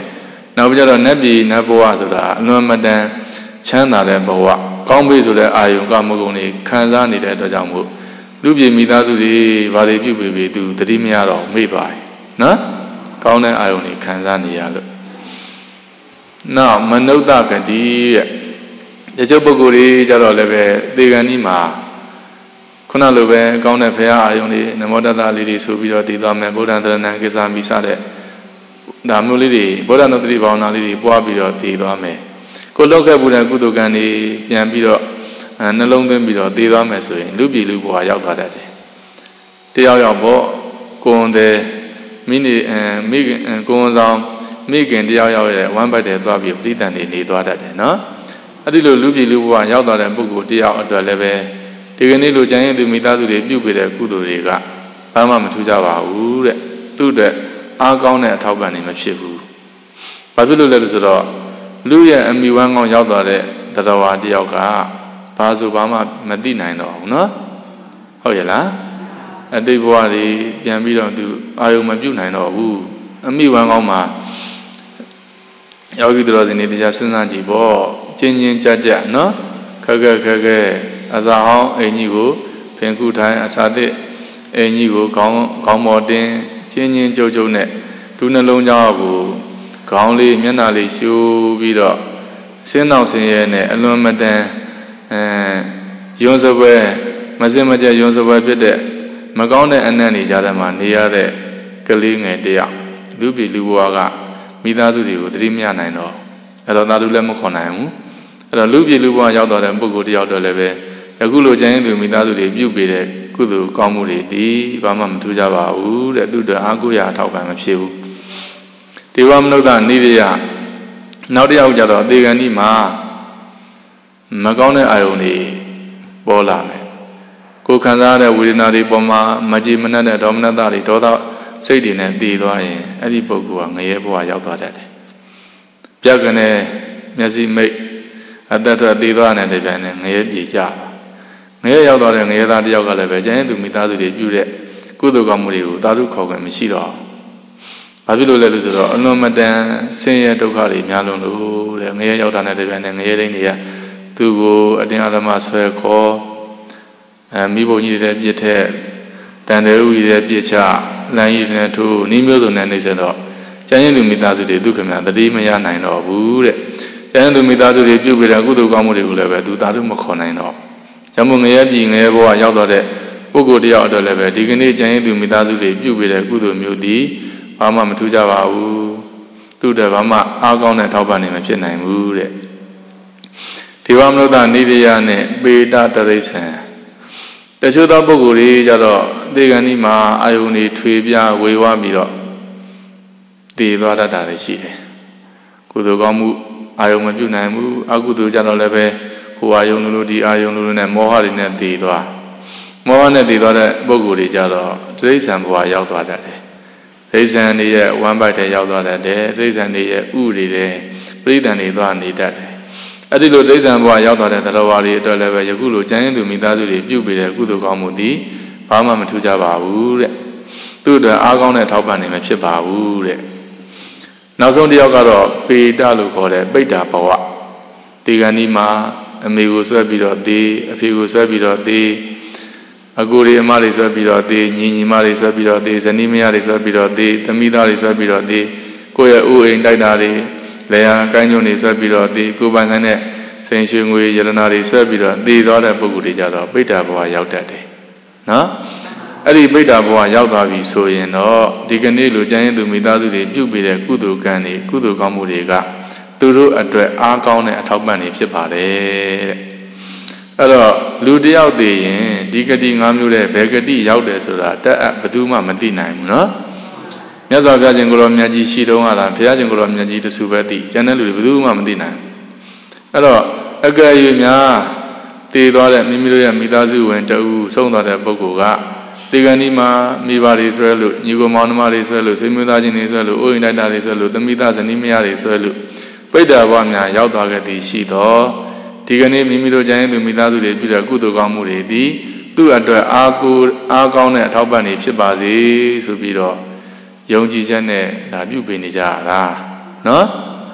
နောက်ပြီးတော့နတ်ပြည်နတ်ဘဝဆိုတာအလွန်မတန်ချမ်းသာတဲ့ဘဝကောင်းပြီဆိုတဲ့အာယုံကမဂုဏ်တွေခံစားနေတဲ့အတွက်ကြောင့်မို့လူပြည်မိသားစုတွေဘာတွေပြုပြီသူသတိမရတော့မေ့ပါတယ်နော်ကောင်းတဲ့အာယုံတွေခံစားနေရလို့နောက်မနုဿဂတိတဲ့တချို့ပုဂ္ဂိုလ်တွေကြတော့လည်းပဲသေကံဤမှာခုနလိုပဲကောင်းတဲ့ဘုရားအာယုံတွေနမောတတလေးတွေဆိုပြီးတော့တည်သွားမယ်ဗုဒ္ဓံတရဏံကိစ္စမိစတဲ့ဒါမျိုးလေးတွေဗုဒ္ဓနုတ္တိဘာဝနာလေးတွေပွားပြီးတော့တည်သွားမယ်ကိုလောက်ခဲ့မှုတဲ့ကုသိုလ်ကံတွေပြန်ပြီးတော့နှလုံးသွင်းပြီးတော့တည်သွားမယ်ဆိုရင်လူပြည်လူဘဝရောက်သွားတတ်တယ်တယောက်ယောက်ပေါ့ကိုယ်တဲ့မိနေမိကိုယ်ဆောင်မိခင်တယောက်ယောက်ရဲ့ဝမ်းပတ်တယ်သွားပြီးပြိတ္တန်တွေနေသွားတတ်တယ်နော်အဲ့ဒီလိုလူပြည်လူဘဝရောက်သွားတဲ့ပုဂ္ဂိုလ်တယောက်အတွက်လည်းပဲဒီကနေ့လိုကျန်ရင်သူမိသားစုတွေပြုပေးတဲ့ကုသိုလ်တွေကဘာမှမထူးကြပါဘူးတဲ့သူ့အတွက်အားကောင်းတဲ့အထောက်ပံ့နေမဖြစ်ဘူးဘာဖြစ်လို့လဲဆိုတော့လူရဲ့အမိဝမ်းကောင်းရောက်သွားတဲ့တရားဝါတယောက်ကဘာဆိုဘာမှမသိနိုင်တော့ဘူးနော်ဟုတ်ရဲ့လားအတိတ်ဘဝတွေပြန်ပြီးတော့သူအာယုံမပြုတ်နိုင်တော့ဘူးအမိဝမ်းကောင်းမှာယောဂီတော်စင်တွေတရားစဉ်းစားကြည့်ပေါ့ချင်းချင်းကြကြနော်ခက်ခဲအစာဟောင်းအိမ်ကြီးကိုဖင်ခုထိုင်အစာသစ်အိမ်ကြီးကိုခေါင်းပေါ်တင်ချင်းချင်းကြုံနဲ့ဒူးနှလုံးသားကိုခေါင်းလေးမျက်နှာလေးရှူပြီးတော့စင်းနောက်စင်းရဲနဲ့အလွန်မတန်ယွန်းစပွဲမစင်မကြယွန်းစပွဲဖြစ်တဲ့မကောင်းတဲ့အနံ့တွေကြားထဲမှာနေရတဲ့ကလေးငယ်တယောက်လူပြည်လူဘဝကမိသားစုတွေကိုသတိမရနိုင်တော့အဲ့တော့သာဓုလည်းမခေါ်နိုင်ဘူးအဲ့တော့လူပြည်လူဘဝရောက်တော့တဲ့ပုဂ္ဂိုလ်တယောက်တော့လည်းပဲအခုလိုကျန်ရင်သူမိသားစုတွေပြုပေးတဲ့ကုသိုလ်ကောင်းမှုတွေဒီဘာမှမထူးကြပါဘူးတဲ့သူတို့အားကိုးရအထောက်ပံ့မဖြစ်ဘူးဒေဝမနုဿနိရိယနောက်တစ်ယောက်ကြတော့အသေးကံဤမှာမကောင်းတဲ့အာယုန်တွေပေါ်လာမယ်ကိုယ်ခံစားရတဲ့ဝေဒနာတွေပေါ်မှာမကြည်မနှက်တဲ့ဒေါမနတတွေဒေါသစိတ်တွေနဲ့တည်သွားရင်အဲ့ဒီပုဂ္ဂိုလ်ကငရဲဘဝရောက်သွားတတ်တယ်ပြက်ကနေမျက်စိမိတ်အတ္တထွက်တည်သွားတဲ့ပြန်နဲ့ငရဲပြေကြငရဲရောက်သွားတဲ့ငရဲသားတယောက်ကလည်းပဲကျန်သူမိသားစုတွေပြုတဲ့ကုသိုလ်ကောင်းမှုတွေကိုသာဓုခေါ်ခွင့်မရှိတော့ဘာဖြစ်လို့လဲလို့ဆိုတော့အလွန်မတန်ဆင်းရဲဒုက္ခတွေများလုံးလို့တဲ့ငရဲရောက်တာနဲ့တပြန်နဲ့ငရဲတိုင်းတွေကသူ့ကိုအတင်းအဓမ္မဆွဲခေါ်မိဘကြီးတွေပြစ်တဲ့တန်တယ်ဥကြီးတွေပြစ်ချလမ်းကြီးတွေနဲ့ထိုးနှီးမျိုးစုံနဲ့နှိမ့်ဆက်တော့ကျန်ရင်သူမိသားစုတွေဒုက္ခများတတိမရနိုင်တော့ဘူးတဲ့ကျန်ရင်သူမိသားစုတွေပြုတ်ပြတဲ့ကုသိုလ်ကောင်းမှုတွေကိုလည်းပဲသူသာဓုမခေါ်နိုင်တော့ကျမို့ငရဲပြည်ငရဲဘဝရောက်တော့တဲ့ပုဂ္ဂိုလ်တယောက်အတွက်လည်းပဲဒီကနေ့ကျန်ရင်သူမိသားစုတွေပြုတ်ပြတဲ့ကုသိုလ်မျိုးသည်ဘာမှမထူးကြပါဘူးသူ့တဲ့ဘာမှအားကောင်းတဲ့ထောက်ပံ့နေမဖြစ်နိုင်ဘူးတဲ့ဒေဝမနုဿနိရိယနဲ့ပေတတရိစ္ဆံတချို့သောပုဂ္ဂိုလ်တွေကြတော့သေကံဤမှာအာယုန်တွေထွေပြဝေဝါးပြီးတော့တည်သွားတတ်တာလည်းရှိတယ်ကုသိုလ်ကောင်းမှုအာယုန်မပြုနိုင်ဘူးအကုသိုလ်ကြတော့လည်းပဲဟိုအာယုန်လိုဒီအာယုန်လိုနဲ့မောဟတွေနဲ့တည်သွားမောဟနဲ့တည်သွားတဲ့ပုဂ္ဂိုလ်တွေကြတော့တိရစ္ဆာန်ဘဝရောက်သွားတတ်တယ်တိရစ္ဆာန်တွေရဲ့ဝမ်းပိုက်တွေရောက်သွားတတ်တယ်တိရစ္ဆာန်တွေရဲ့ဥတွေတဲ့ပြိဋ္ဌာန်တွေသွားနေတတ်တယ်အဲ့ဒီလိုတိရစ္ဆာန်ဘဝရောက်သွားတဲ့သတ္တဝါတွေအတွက်လည်းပဲယခုလိုကျန်ရင်သူမိသားစုတွေပြုပေးတဲ့ကုသိုလ်ကောင်းမှုသည်ဘာမှမထူးကြပါဘူးတဲ့သူ့အတွက်အားကောင်းတဲ့ထောက်ပံ့နေမှာဖြစ်ပါဘူးတဲ့နောက်ဆုံးတစ်ယောက်ကတော့ပေတလို့ခေါ်တဲ့ပိဋ္ဌာဘဝဒီကနေ့မှာအမေကိုဆွဲပြီးတော့သေအဖေကိုဆွဲပြီးတော့သေအကိုတွေအမတွေဆွဲပြီးတော့သေညီမတွေဆွဲပြီးတော့သေဇနီးမယားတွေဆွဲပြီးတော့သေသမီးသားတွေဆွဲပြီးတော့သေကိုယ့်ရဲ့ဥအိမ်တိုက်တာတွေလေယာကိုင်းကျုံတွေဆွဲပြီးတော့သေကိုယ်ပိုင်တဲ့စိန်ရွှေငွေရတနာတွေဆွဲပြီးတော့သေသွားတဲ့ပုဂ္ဂိုလ်တွေကြတော့ပိဋ္ဌာဘဝရောက်တတ်တယ်နော်အဲ့ဒီပိဋ္ဌာဘဝရောက်သွားပြီဆိုရင်တော့ဒီကနေ့လိုကျန်ရင်သူမိသားစုတွေပြုပြီးတဲ့ကုသိုလ်ကံတွေကုသိုလ်ကောင်းမှုတွေကသူတို့အတွက်အားကောင်းတဲ့အထောက်ပံ့တွေဖြစ်ပါတယ်အဲ့တော့လူတယောက်တည်ရင်ဒီဂတိ၅မျိုးတဲ့ဘယ်ဂတိရောက်တယ်ဆိုတာတတ်အပ်ဘယ်သူမှမသိနိုင်ဘူးနော်မြတ်စွာဘုရားရှင်ကိုယ်တော်မြတ်ကြီးရှိတော်ကလားဘုရားရှင်ကိုယ်တော်မြတ်ကြီးတဆူပဲသိကျန်တဲ့လူတွေဘယ်သူမှမသိနိုင်အဲ့တော့အကယ်၍များတည်သွားတဲ့မိမိတို့ရဲ့မိသားစုဝင်တူဆုံးသွားတဲ့ပုဂ္ဂိုလ်ကဒီကနေ့မှာမိဘတွေဆွဲလို့ညီကိုမောင်နှမတွေဆွဲလို့ဆွေမျိုးသားချင်းတွေဆွဲလို့အိုးအိမ်တိုက်တာတွေဆွဲလို့သမီးသားဇနီးမယားတွေဆွဲလို့ပိဋ္ဌာဘဝများရောက်သွားခဲ့သည်ရှိတော့ဒီကနေ့မိမိတို့ကျန်ရင်သူမိသားစုတွေပြုတဲ့ကုသိုလ်ကောင်းမှုတွေသည်သူ့အတွက်အားကောင်းတဲ့အထောက်ပံ့တွေဖြစ်ပါစေဆိုပြီးတော့ယုံကြည်ချက်နဲ့ဒါပြုပေးနေကြတာနော်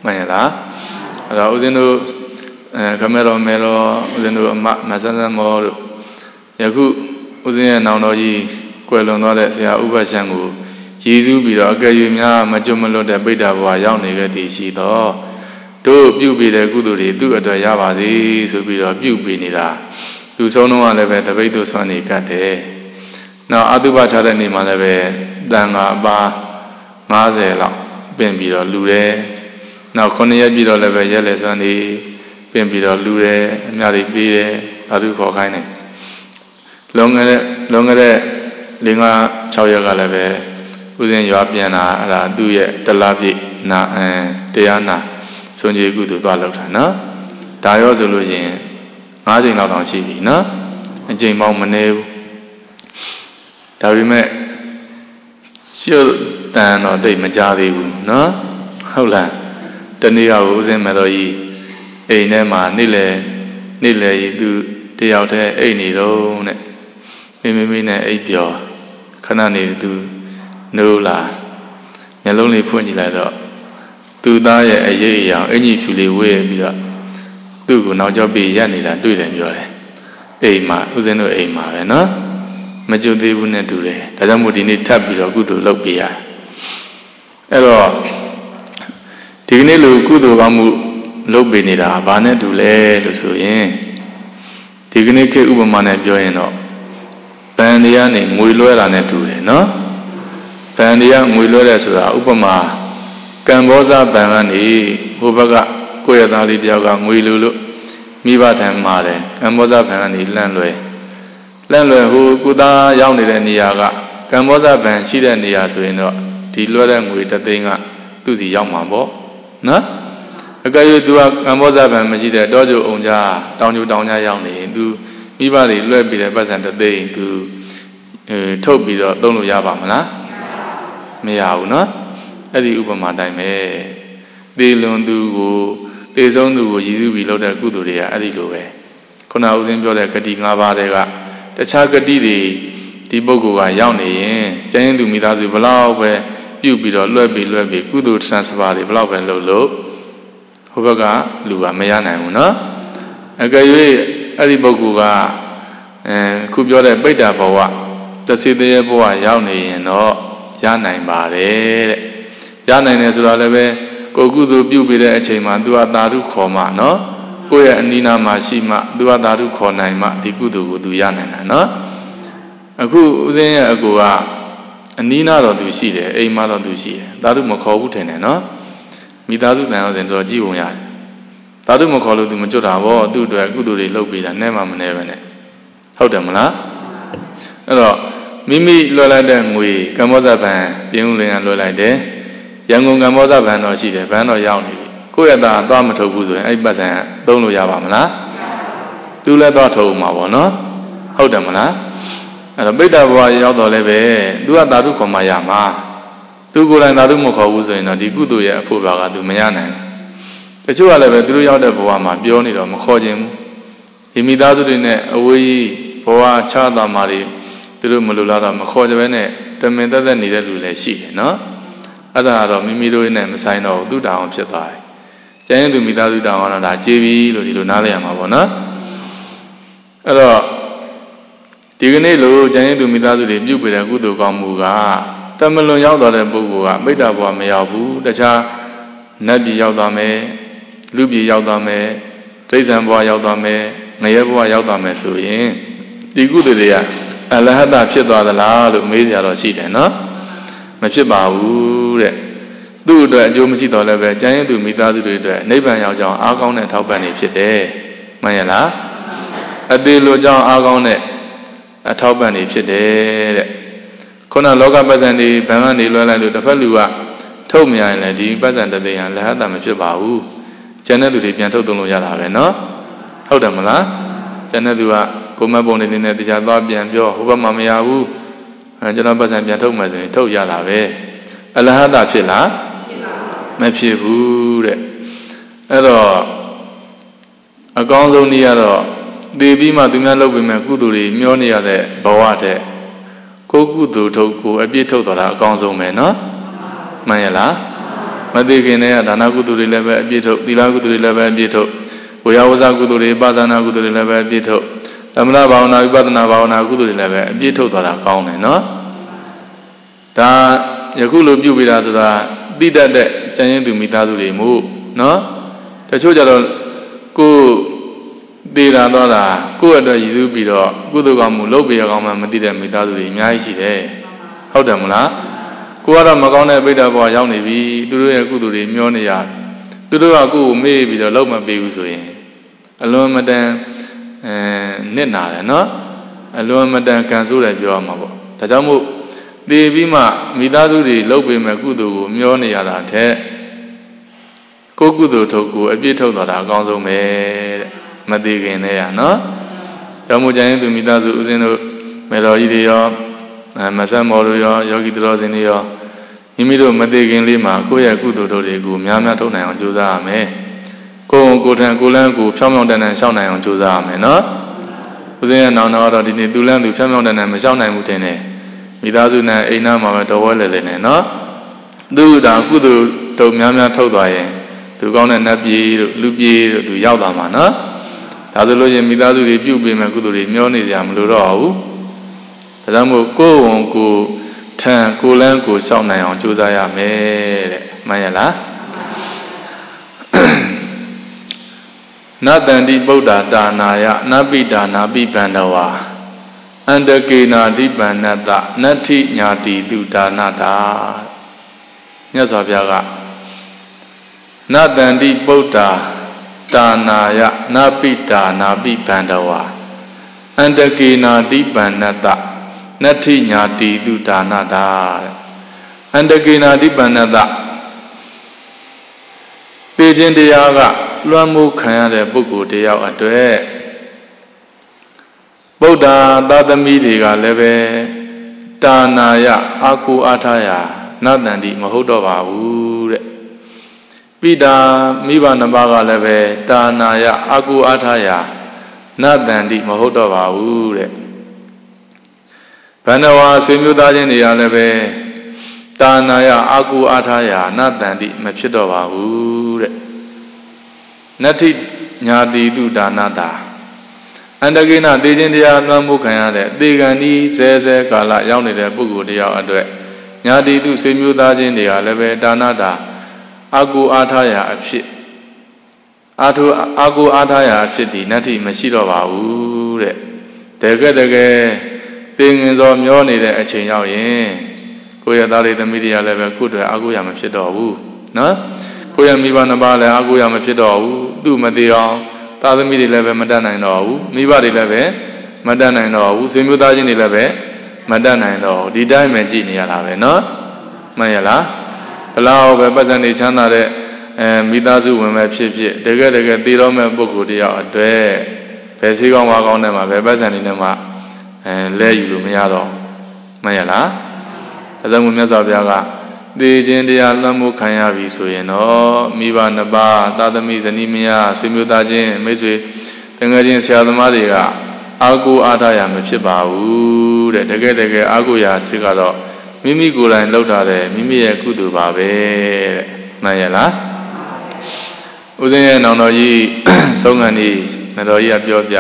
မှန်ရလားအဲ့တော့ဦးဇင်းတို့ခမဲတော်မဲတော်ဦးဇင်းတို့အမဆန်းဆန်းမောတို့ယခုဦးဇင်းရဲ့နောင်တော်ကြီးကွယ်လွန်သွားတဲ့ဆရာဥပ္ပရှံကိုရည်စူးပြီးတော့အကယ်၍များမကြွမလွတ်တဲ့ပိဋကဘဝရောက်နေခဲ့သည်ရှိတော့တို့ပြုပြီးတဲ့ကုသိုလ်တွေသူ့အတွက်ရပါစေဆိုပြီးတော့ပြုပြီးနေတာသူဆုံးတော့လည်းပဲတပိဋတို့ဆွမ်းနေကတ်တယ်နောက်အတုပချတဲ့နေ့မှာလည်းပဲတန်ခါအပါ90လောက်ပြင်ပြီးတော့လူတယ်နောက်9ရက်ပြီးတော့လည်းပဲရက်လက်ဆွမ်းနေပြင်ပြီးတော့လူတယ်အများကြီးပြီးတယ်ဓာတုခေါ်ခိုင်းတယ်လွန်ခဲ့တဲ့5-6ရက်ကလည်းပဲဥစဉ်ရွာပြန်လာအဲ့ဒါသူ့ရဲ့တလားပြည့်နာတရားနာစွန့်ကြည်ကုသိုလ်သွားလောက်တာနော်ဒါရောဆိုလို့ရှိရင်5ချိန်လောက်တောင်ရှိပြီနော်အချိန်ပေါင်းမနေဘူးဒါပေမဲ့ရှုတန်တော့သိမကြသေးဘူးနော်ဟုတ်လားတနေ့ကဥစဉ်မဲ့တော့ကြီးအိမ်ထဲမှာနေ့လေကြီးသူတယောက်တည်းအိမ်နေတော့တဲ့မိနဲ့အိပ်ပျော်ခဏနေသူနိုးလာမျက်လုံးလေးဖွင့်ကြည့်လိုက်တော့သူသားရဲ့အရေးအယောင်အင်ကြီးဖြူလေးဝေးပြီးတော့သူ့ကိုနောက်ကျောပြီးရက်နေတာတွေ့တယ်ပြောတယ်အိမ်မှာဦးဇင်းတို့အိမ်မှာပဲနော်မကြုံသေးဘူးနဲ့တူတယ်ဒါကြောင့်မို့ဒီနေ့ထပ်ပြီးတော့ကုသိုလ်လုပ်ပြရအဲ့တော့ဒီကနေ့လူကုသိုလ်ကောင်းမှုလုပ်ပြနေတာဘာနဲ့တူလဲလို့ဆိုရင်ဒီကနေ့ခေတ်ဥပမာနဲ့ပြောရင်တော့ဗန်တရားနဲ့ငွေလွှဲတာနဲ့တူတယ်နော်ဗန်တရားငွေလွှဲတယ်ဆိုတာဥပမာကံဘောဇဗန်ကနေဟိုဘက်ကကိုယ့်ရဲ့သားလေးတယောက်ကငွေလိုလို့မိဘထံမှာတယ်ကံဘောဇဗန်ကနေလန့်လွယ်ဟိုကုသားရောက်နေတဲ့နေရာကကံဘောဇဗန်ရှိတဲ့နေရာဆိုရင်တော့ဒီလွှဲတဲ့ငွေ3သိန်းကသူ့စီရောက်မှာပေါ့နော်အကယ်၍သူကကံဘောဇဗန်မရှိတဲ့တောကျုံအောင်ကြားတောင်ကျုံတောင်ကြားရောက်နေရင်သူမိဘတွေလွှဲပြီးတဲ့ပတ်စံ3သိန်းသူထုတ်ပြီးတော့သုံးလို့ရပါမလားမရဘူးနော်အဲ့ဒီဥပမာတိုင်းပဲသေလွန်သူကိုသေဆုံးသူကိုရည်စူးပြီးလုပ်တဲ့ကုသိုလ်တွေကအဲ့ဒီလိုပဲခုနဦးဇင်းပြောတဲ့ဂတိ5ပါးတွေကတခြားဂတိတွေဒီပုဂ္ဂိုလ်ကရောက်နေရင်ကျန်ရင်သူမိသားစုဘလောက်ပဲပြုတ်ပြီးတော့လွှဲပြီးကုသိုလ်ဆန်းစပါးတွေဘလောက်ပဲလုပ်လို့ဟိုဘက်ကလူကမရနိုင်ဘူးနော်အကယ်၍အဲ့ဒီပုဂ္ဂိုလ်ကခုပြောတဲ့ပိဋကဘဝတသိတရေဘဝရောက်နေရင်တော့ရနိုင်ပါတယ်တဲ့ရနိုင်တယ်ဆိုတော့လည်းပဲကိုယ်ကုသိုလ်ပြုပြီးတဲ့အချိန်မှာသူကသာဓုခေါ်မှနော်ကိုယ့်ရဲ့အနိနာမှာရှိမှသူကသာဓုခေါ်နိုင်မှဒီကုသိုလ်ကိုသူရနိုင်တာနော်အခုဦးဇင်းရဲ့အကူကအနိနာတော့သူရှိတယ်အိမ်မှာတော့သူရှိတယ်သာဓုမခေါ်ဘူးထင်တယ်နော်မိသားစုတန်အောင်စဉ်တော့ကြည့်ဝင်ရတယ်သာဓုမခေါ်လို့သူမကြွတာဗောသူ့အတွက်ကုသိုလ်တွေလုပ်ပေးတာနဲ့မှမနေပဲနဲ့ဟုတ်တယ်မလားအဲ့တော့မိမိလွှဲလိုက်တဲ့ငွေကမ္ဘောဇဗန်ပြင်းဦးလင်းကလွှဲလိုက်တယ်ရန်ကုန်ကမ္ဘောဇဗန်တော့ရှိတယ်ဗန်တော့ရောက်နေပြီကိုယ့်ရဲ့သားသွားမထုတ်ဘူးဆိုရင်အဲ့ပတ်စံသုံးလို့ရပါမလားသူလည်းသွားထုတ်မှာပေါ့နော်ဟုတ်တယ်မလားအဲ့တော့ပိဋကဘဝရောက်တော့လည်းပဲသူကသာဓုခေါ်မှရမှာသူကိုယ်တိုင်သာဓုမခေါ်ဘူးဆိုရင်တော့ဒီကုသိုလ်ရဲ့အဖို့ပါကသူမရနိုင်ဘူးတချို့ကလည်းပဲသူတို့ရောက်တဲ့ဘဝမှာပြောနေတော့မခေါ်ခြင်းဘူးဒီမိသားစုတွေနဲ့အဝေးဘဝချတာမှာတွေသူတို့မလိုလားတော့မခေါ်ကြဘဲနဲ့တမင်သက်နေတဲ့လူလည်းရှိတယ်နော်အဲ့ဒါကတော့မိမိတို့နဲ့မဆိုင်တော့သူ့တောင်ဖြစ်သွားတယ်ကျန်ရင်သူမိသားစုတောင်ကတော့ဒါကြေးပြီလို့ဒီလိုနားလည်ရမှာပေါ့နော်အဲ့တော့ဒီကနေ့လိုကျန်ရင်သူမိသားစုတွေပြုတ်ပြတဲ့ကုသိုလ်ကောင်းမှုကတမလွန်ရောက်သွားတဲ့ပုဂ္ဂိုလ်ကမိတ္တဘဝမရောက်ဘူးတခြားနတ်ပြည်ရောက်သွားမယ်လူပြည်ရောက်သွားမယ်တိဋ္ဌံဘဝရောက်သွားမယ်ငရဲဘဝရောက်သွားမယ်ဆိုရင်ဒီကုသိုလ်တွေကအလဟတဖြစ်သွားသလားလို့မေးကြတော့ရှိတယ်နော်မဖြစ်ပါဘူးတဲ့သူ့အတွက်အကျိုးမရှိတော့လည်းပဲကျန်ရင်သူမိသားစုတွေအတွက်နိဗ္ဗာန်ရောက်ကြောင်းအားကောင်းတဲ့ထောက်ပံ့နေဖြစ်တယ်မှန်ရလားအသေးလိုကြောင်းအားကောင်းတဲ့အထောက်ပံ့နေဖြစ်တယ်တဲ့ခုနလောကပ္ပဇံတွေဘဏ်ကနေလွှဲလိုက်လို့တစ်ဖက်လူကထုတ်မရရင်လည်းဒီပ္ပဇံတသိရန်လဟတမဖြစ်ပါဘူးကျန်တဲ့သူတွေပြန်ထုတ်သုံးလို့ရတာပဲနော်ဟုတ်တယ်မလားကျန်တဲ့သူကကိုမတ်ပုံနေနေတရားသွားပြန်ပြောဟိုဘက်မှာမရဘူးကျွန်တော်ပ္ပဇံပြန်ထုတ်မယ်ဆိုရင်ထုတ်ရတာပဲအလဟတဖြစ်လားမဖြစ်ဘူးတဲ့အဲ့တော့အကောင်းဆုံးနည်းကတော့သိပြီးမှသူများလုပ်ပေးမဲ့ကုသိုလ်တွေမျောနေရတဲ့ဘဝတဲ့ကိုကုသိုလ်ထုတ်ကိုအပြည့်ထုတ်တော်တာအကောင်းဆုံးပဲနော်မှန်ရလားမသိခင်နဲ့ဒါနကုသိုလ်တွေလည်းပဲအပြည့်ထုတ်သီလကုသိုလ်တွေလည်းပဲအပြည့်ထုတ်ဝေယဝဇကုသိုလ်တွေပါဒနာကုသိုလ်တွေလည်းပဲအပြည့်ထုတ်သမဏဘာဝနာဝိပဿနာဘာဝနာကုသိုလ်တွေလည်းပဲအပြည့်ထုတ်သွားတာကောင်းတယ်နော်ဒါယခုလိုပြုပြီးတာဆိုတာတိတတ်တဲ့ကျန်ရင်သူမိသားစုတွေမို့နော်တချို့ကြတော့ကိုယ်တည်တာတော့တာကိုယ့်အတွက်ရည်စူးပြီးတော့ကုသိုလ်ကောင်းမှုလုပ်ပြရကောင်းမှမသိတဲ့မိသားစုတွေအများကြီးရှိတယ်ဟုတ်တယ်မလားကိုကတော့မကောင်းတဲ့ပိဋကဘဝရောက်နေပြီသူတို့ရဲ့ကုသိုလ်တွေမျောနေရသူတို့ကကိုယ်ကိုမေ့ပြီးတော့လုပ်မပေးဘူးဆိုရင်အလွန်မတန်နစ်နာတယ်နော်အလွန်မတန်ကံဆိုးတယ်ပြောရမှာပေါ့ဒါကြောင့်မို့တည်ပြီးမှမိသားစုတွေလုပ်ပေးမဲ့ကုသိုလ်ကိုမျောနေရတာတဲ့ကိုကုသိုလ်ထုတ်ကိုအပြည့်ထုတ်သွားတာအကောင်းဆုံးပဲတဲ့မသိခင်နဲ့ရနော်ကြောင့်မို့ကျရင်သူမိသားစုဦးဇင်းတို့မေတော်ကြီးတွေရောမဆက်မော်တို့ရောယောဂီတော်စင်တွေရောမိမိတို့မသိခင်လေးမှာကိုယ့်ရဲ့ကုသိုလ်တို့တွေကိုများများထုတ်နိုင်အောင်ကြိုးစားရမယ်ကိုယ်ထံကိုယ်လန်းကိုဖြောင်းဖြောင်းတန်တန်ရှောက်နိုင်အောင်ကြိုးစားရမယ်နော်ဦးဇင်းရဲ့နောင်တော့ဒီနေ့သူလန်းသူဖြောင်းဖြောင်းတန်တန်မရှောက်နိုင်ဘူးတင်တယ်မိသားစုနဲ့အိမ်သားမှာပဲတော်ဝဲလေလေနဲ့နော်သူဒါကုသိုလ်တို့များများထုတ်သွားရင်သူကောင်းတဲ့နတ်ပြည်တို့လူပြည်တို့သူရောက်သွားမှာနော်ဒါဆိုလို့ရင်မိသားစုတွေပြုတ်ပေးမယ်ကုသိုလ်တွေမျောနေကြမလို့တော့ဘူးဒါကြောင့်မို့ကိုယ်ဝန်ကိုထံကိုလန်းကိုစောင့်နိုင်အောင်ကြိုးစားရမယ်တဲ့မှန်ရလားနတန္တိဗုဒ္ဓဒါနာယနပိဒါနာပိပန္နဝါအန္တကေနာတိပန္နတနတ္ထိညာတိတုဒါနတာမြတ်စွာဘုရားကနတန္တိဗုဒ္ဓဒါနာယနပိဒါနာပိပန္နဝါအန္တကေနာတိပန္နတနတ္ထိညာတိတုဒါနတာအန္တကေနာတိပန္နတပေခြင်းတရားကလွှမ်းမိုးခံရတဲ့ပုဂ္ဂိုလ်တယောက်အတွက်ဗုဒ္ဓသာသမီတွေကလည်းပဲဒါနာယအာကိုအားထားရာနတန္တိမဟုတ်တော့ပါဘူးတဲ့ပိတာမိဘနှစ်ပါးကလည်းပဲဒါနာယအာကိုအားထားရာနတန္တိမဟုတ်တော့ပါဘူးတဲ့ဘန္နဝါဆွေမျိုးသားချင်းတွေကလည်းပဲဒါနာယအာကိုအားထားရာနတန္တိမဖြစ်တော့ပါဘူးတဲ့နတ္ထိညာတိတုဒါနတာအန္တကိနသေခြင်းတရားလွှမ်းမိုးခံရတဲ့သေကံဤဇဲဇဲကာလရောက်နေတဲ့ပုဂ္ဂိုလ်တယောက်အတွက်ညာတိတုဆွေမျိုးသားချင်းတွေကလည်းပဲဒါနတာအာကိုအားထားရာအဖြစ်အာကိုအားထားရာအဖြစ်ဒီနတ္ထိမရှိတော့ပါဘူးတဲ့တကယ်သေငင်စောမျောနေတဲ့အချိန်ရောက်ရင်ကိုယ့်ရဲ့သားလေးသမီးတွေကလည်းပဲကိုယ့်အတွက်အာကိုရမဖြစ်တော့ဘူးနော်ကိုယ့်ရဲ့မိဘနှစ်ပါးလည်းအာကိုရမဖြစ်တော့ဘူးသူ့မသေးအောင်သားသမီးတွေလည်းပဲမတတ်နိုင်တော့ဘူးမိဘတွေလည်းပဲမတတ်နိုင်တော့ဘူးဆွေမျိုးသားချင်းတွေလည်းပဲမတတ်နိုင်တော့ဒီတိုင်းပဲကြည့်နေရတာပဲနော်မှန်ရလားဘလောက်ပဲပတ်စံနေချမ်းသာတဲ့မိသားစုဝင်ပဲဖြစ်ဖြစ်တကယ်သေတော့မဲ့ပုဂ္ဂိုလ်တယောက်အတွက်ဘယ်စည်းကောင်းဝါကောင်းနဲ့မှဘယ်ပတ်စံနေနဲ့မှလဲယူလို့မရတော့မှန်ရလားဒါကြောင့်မြတ်စွာဘုရားကသေခြင်းတရားလွှမ်းမိုးခံရပြီဆိုရင်တော့မိဘနှစ်ပါးသာသမီဇနီးမယားဆွေမျိုးသားချင်းမိတ်ဆွေတန်ငယ်ချင်းဆရာသမားတွေကအာကိုအားထားရမဖြစ်ပါဘူးတဲ့တကယ်အာကိုရာစစ်ကတော့မိမိကိုယ်တိုင်လုပ်တာတဲ့မိမိရဲ့ကုသိုလ်ပါပဲတဲ့မှန်ရလားဦးဇင်းရဲ့နောင်တော်ကြီးဆုံးခံဒီနတော်ကြီးကပြောပြ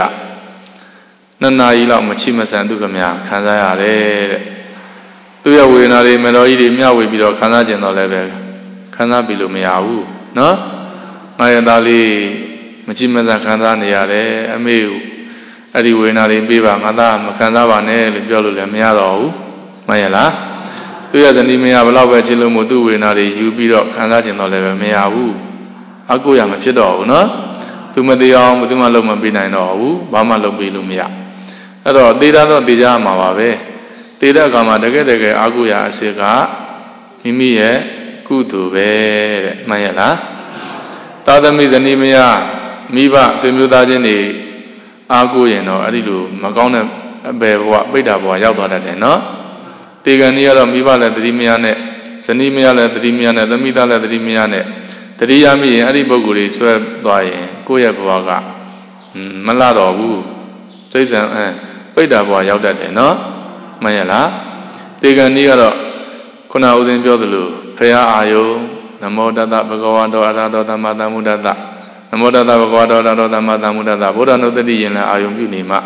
2 နာရီလောက်မချိမဆန်သူကများခံစားရတယ်တဲ့သူရဲ့ဝေဒနာတွေမတော်ကြီးတွေမျှဝေပြီးတော့ခံစားကျင်တော့လည်းပဲခံစားပြီလို့မရဘူးနော်ငါရဲ့သားလေးမချိမဆန်ခံစားနေရတယ်အမေကိုအဲ့ဒီဝေဒနာတွေပေးပါငါသားမခံစားပါနဲ့လို့ပြောလို့လည်းမရတော့ဘူးမှန်ရလားသူရဲ့ဇနီးမယားဘလောက်ပဲချစ်လို့မို့သူ့ဝေဒနာတွေယူပြီးတော့ခံစားကျင်တော့လည်းပဲမရဘူးအကူရမဖြစ်တော့ဘူးနော်သူမသေးအောင်ဘယ်သူမှလုပ်မပေးနိုင်တော့ဘူးဘာမှလုပ်ပေးလို့မရအဲ့တော့သေတာတော့သေကြမှာပါပဲသေတဲ့အခါမှာတကယ်အာဟုရာအစစ်ကမိမိရဲ့ကုသိုလ်ပဲတဲ့မှန်ရလားသာသမီဇနီးမယားမိဘဆွေမျိုးသားချင်းတွေအာဟုရင်တော့အဲ့ဒီလိုမကောင်းတဲ့အပေဘဝပိဋ္ဌာဘဝရောက်သွားတတ်တယ်နော်တေကံကြီးကတော့မိဘလည်းသတိမယားနဲ့ဇနီးမယားလည်းသတိမယားနဲ့သမီးသားလည်းသတိမယားနဲ့တတိယမိရင်အဲ့ဒီပုဂ္ဂိုလ်တွေဆွဲသွားရင်ကိုယ့်ရဲ့ဘဝကမလှတော့ဘူးစိတ်ဆံပိဋ္ဌာဘဝရောက်တတ်တယ်နော်မှန်ရလားတေကံကြီးကတော့ခုနဦးဇင်းပြောသလိုဖရာအာယု Namo Tassa Bhagavato Arahato Samma Sambuddhassa Namo Tassa Bhagavato Arahato Samma Sambuddhassa Buddha Nuttati yin la ayum pyu ni ma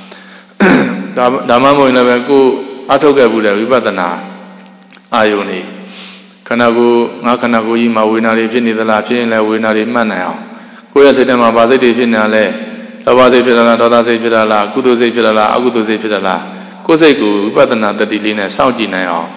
Dhamma moin la be ko athok ke bu de vipassana ayum ni khana ko nga khana ko yi ma wena de phit ni thla phit yin la wena de mat nai aung ko ya sit de ma ba sit de phit na le loba sit phit la dosa sit phit la kudo sit phit la akudo sit phit la ko sit ko vipassana tati le ne saung ji nai aung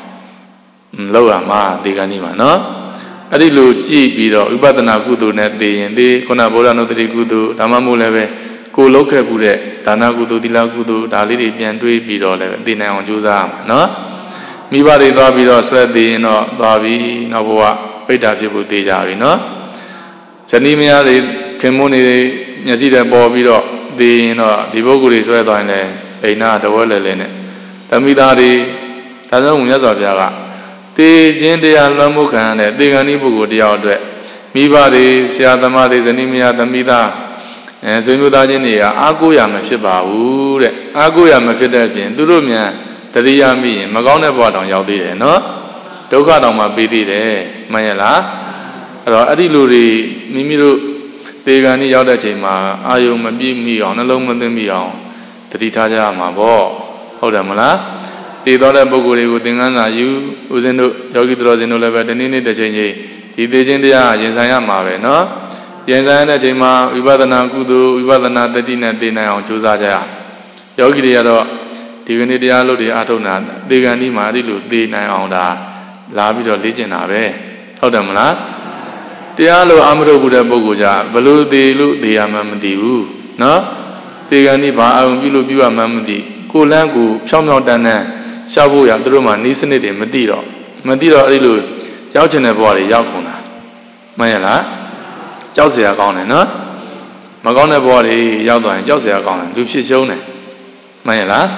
lo ya ma de kan ni ma no အဲ့ဒီလိုကြည့်ပြီးတော့ဥပဒနာကုသိုလ်နဲ့သိရင်ဒီခုနဗုဒ္ဓနုတ္တိကုသိုလ်ဒါမှမဟုတ်လည်းပဲကိုလောက်ခဲ့မှုတဲ့ဒါနကုသိုလ်သီလကုသိုလ်ဒါလေးတွေပြန်တွေးပြီးတော့လည်းသိနိုင်အောင်ကြိုးစားရမှာနော်မိဘတွေသွားပြီးတော့ဆွဲသိရင်တော့သွားပြီးနောက်ဘဝပိဋ္ဌာဖြစ်ဖို့သိကြပြီနော်ဇနီးမယားတွေခင်မွန်းနေမျက်စိတွေပေါ်ပြီးတော့သိရင်တော့ဒီပုဂ္ဂိုလ်တွေဆွဲသွားရင်လည်းအိမ်နာတဝဲလဲလဲနဲ့သမီးသားတွေဒါကြောင့်မြတ်စွာဘုရားကတေခြင်းတရားလွှမ်းမိုးခံရတဲ့တေဂန်ဤပုဂ္ဂိုလ်တရားအတွက်မိဘတွေဆရာသမားတွေဇနီးမယားသမီးသားဆွေမျိုးသားချင်းတွေကအားကိုးရမှာဖြစ်ပါဘူးတဲ့အားကိုးရမှာဖြစ်တဲ့အပြင်သူတို့မြန်တတိယမိရင်မကောင်းတဲ့ဘဝတောင်ရောက်သေးတယ်နော်ဒုက္ခတောင်မှပေးသေးတယ်မှန်ရလားအဲ့တော့အဲ့ဒီလူတွေမိမိတို့တေဂန်ဤရောက်တဲ့ချိန်မှာအာယုံမပြည့်မိအောင်နှလုံးမသွင်းမိအောင်တတိထားကြရမှာပေါ့ဟုတ်တယ်မလားတည်တော်တဲ့ပုဂ္ဂိုလ်တွေကိုသင်္ကန်းစာယူဦးဇင်းတို့ယောဂီတော်စင်တို့လည်းပဲတနေ့နေ့တစ်ချိန်ချင်းဒီသိခြင်းတရားရင်ဆိုင်ရမှာပဲနော်ရင်ဆိုင်တဲ့ချိန်မှာဝိပဿနာကုသိုလ်ဝိပဿနာတတိနဲ့သိနိုင်အောင်ကြိုးစားကြရယောဂီတွေကတော့ဒီကနေ့တရားလို့တွေအားထုတ်တာသေကံဒီမှာအဲ့ဒီလိုသိနိုင်အောင်ဒါလာပြီးတော့လေ့ကျင့်တာပဲဟုတ်တယ်မလားတရားလို့အာမထုတ်ဘူးတဲ့ပုဂ္ဂိုလ်ကြဘလို့သိလို့သိရမှမသိဘူးနော်သေကံဒီဘာအောင်ပြုလို့ပြုရမှမသိကိုလန်းကိုဖြောင်းဖြောင်းတန်းတန်းရှောက်ဖို့ရသူတို့မှနီးစနစ်တွေမသိတော့အဲ့ဒီလိုရောက်ချင်တဲ့ဘဝတွေရောက်ကုန်တာမှန်ရလားကြောက်เสียကောင်းတယ်နော်မကောင်းတဲ့ဘဝတွေရောက်သွားရင်ကြောက်เสียကောင်းတယ်လူဖြစ်ရှုံးတယ်မှန်ရလား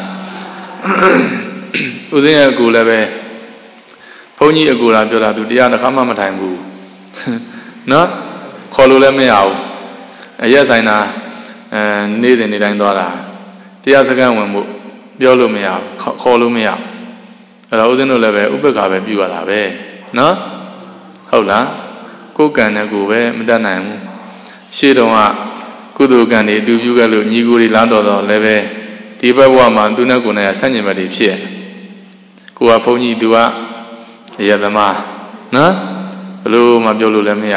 ဦးဇင်းရဲ့အကူလည်းပဲဘုန်းကြီးအကူလာပြောတာသူတရားတစ်ခါမှမထိုင်ဘူးနော်ခေါ်လို့လည်းမရဘူးအရက်ဆိုင်တာနေ့စဉ်နေ့တိုင်းသွားတာတရားစခန်းဝင်မှုပြောလို့မရဘူးခေါ်လို့မရအဲ့တော့ဦးဇင်းတို့လည်းပဲဥပ္ပခါပဲပြုရတာပဲနော်ဟုတ်လားကိုယ်ကံနဲ့ကိုယ်ပဲမတတ်နိုင်ဘူးရှေ့တုန်းကကုသိုလ်ကံတွေအတူပြုခဲ့လို့ညီကိုတွေလားတော်တော့လည်းပဲဒီဘက်ဘဝမှာသူနဲ့ကိုယ်နဲ့ဆန့်ကျင်ဘက်တွေဖြစ်ကိုကဘုန်းကြီးသူကအယသမားနော်ဘလို့မှပြောလို့လည်းမရ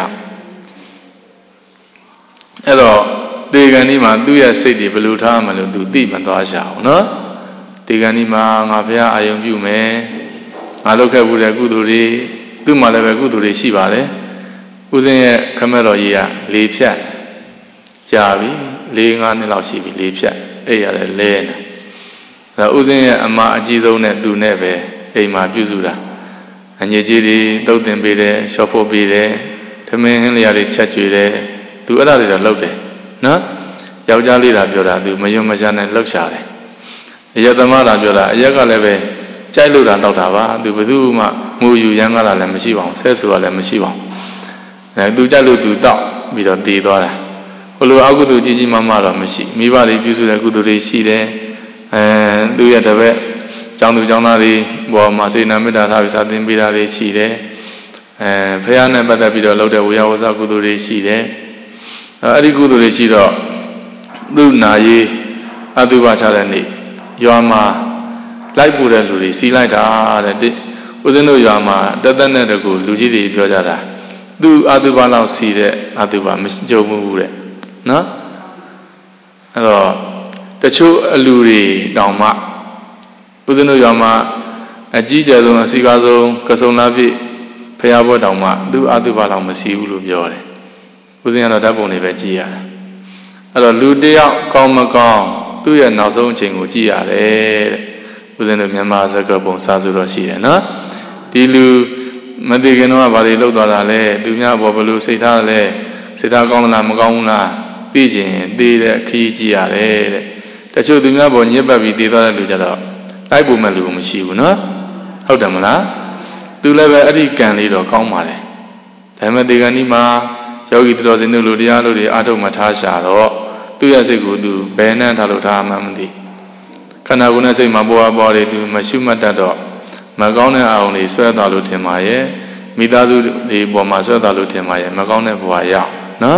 အဲ့တော့တေဂန်ဒီမှာသူ့ရဲ့စိတ်တွေဘလို့ထားမှလို့သူသိမသွားရှာဘူးနော်တေဂန်ဒီမှာငါဘုရားအာယုံပြုမယ်ငါလုပ်ခဲ့မှုတဲ့ကုသိုလ်တွေသူ့မှာလည်းပဲကုသိုလ်တွေရှိပါတယ်ဦးဇင်းရဲ့ခမက်တော်ကြီးကလေဖြတ်ကြာပြီ4-5နှစ်လောက်ရှိပြီလေဖြတ်အဲ့ရတယ်လဲနေဒါဦးဇင်းရဲ့အမအကြီးဆုံးနဲ့သူနဲ့ပဲအိမ်မှာပြုစုတာအညစ်အကြေးတွေတုတ်တင်ပေးတယ်ရှော့ဖို့ပေးတယ်သမင်းဟင်းလျာတွေချက်ကျွေတယ်သူအဲ့ဒါတွေတော့လုပ်တယ်နော်ယောက်ျားလေးတာပြောတာသူမယုံမချနဲ့လှုပ်ရှားတယ်အရက်သမားတာပြောတာအရက်ကလည်းပဲကြိုက်လို့တာတော့တာပါသူဘယ်သူမှငိုယူရမ်းကားတာလည်းမရှိပါဘူးဆဲဆိုတာလည်းမရှိပါဘူးသူကြိုက်လို့သူတောက်ပြီးတော့တည်သွားတာဘလို့အကုသိုလ်ကြီးကြီးမားမားတော့မရှိမိဘတွေပြုစုတဲ့ကုသိုလ်တွေရှိတယ်သူရဲ့တပည့်ကျောင်းသူကျောင်းသားတွေဘောမှာစေနာမေတ္တာထားပြီးစာသင်ပေးတာတွေရှိတယ်ဖះနဲ့ပတ်သက်ပြီးတော့လုပ်တဲ့ဝေယဝဆကုသိုလ်တွေရှိတယ်အဲ့ဒီကုသိုလ်တွေရှိတော့သူ့နာရေးအတုပချတဲ့နေ့ရွာမှာလိုက်ပူတဲ့လူတွေစီးလိုက်တာတဲ့ဦးဇင်းတို့ရွာမှာတသက်နဲ့တကူလူကြီးတွေပြောကြတာသူအတုပလောက်စီတဲ့အတုပမကြုံဘူးတဲ့နော်အဲ့တော့တချို့အလူတွေတောင်မှဦးဇင်းတို့ရွာမှာအကြီးကျယ်ဆုံးအစီကားဆုံးကစုံလာပြည့်ဖះဘွဲ့တောင်မှသူအတုပလောက်မစီဘူးလို့ပြောတယ်ဦးဇင်းကတော့ဓာတ်ပုံတွေပဲကြည့်ရတာအဲ့တော့လူတယောက်ကောင်းမကောင်းသူ့ရဲ့နောက်ဆုံးအချိန်ကိုကြည့်ရတယ်တဲ့ဦးဇင်းတို့မြန်မာစကားပုံစာစုတော့ရှိတယ်နော်ဒီလူမသိခင်တော့ဗာတွေလောက်သွားတာလဲသူများဘောဘလို့စိတ်ထားလဲစိတ်ထားကောင်းလားမကောင်းဘူးလားသိကျင်သိတဲ့ခီးကြည့်ရတယ်တဲ့တချို့သူများဘောညစ်ပတ်ပြီးသိသွားတဲ့လူကြတော့တိုက်ပုံမဲ့လူမရှိဘူးနော်ဟုတ်တယ်မလားသူလည်းပဲအဲ့ဒီကံလေးတော့ကောင်းပါလေဒါပေမဲ့ဒီကနေ့မှာယောဂီတော်စင်တို့လူတရားတို့တွေအားထုတ်မှထားရှာတော့သူ့ရဲ့စိတ်ကိုသူဘယ်နဲ့ထားလို့ထားမှမသိခန္ဓာကိုယ်နဲ့စိတ်မှာပေါ်တွေသူမရှုမှတ်တတ်တော့မကောင်းတဲ့အာရုံတွေဆွဲသွားလို့ထင်ပါရဲ့မိသားစုတွေပေါ်မှာဆွဲသွားလို့ထင်ပါရဲ့မကောင်းတဲ့ဘဝရောက်နော်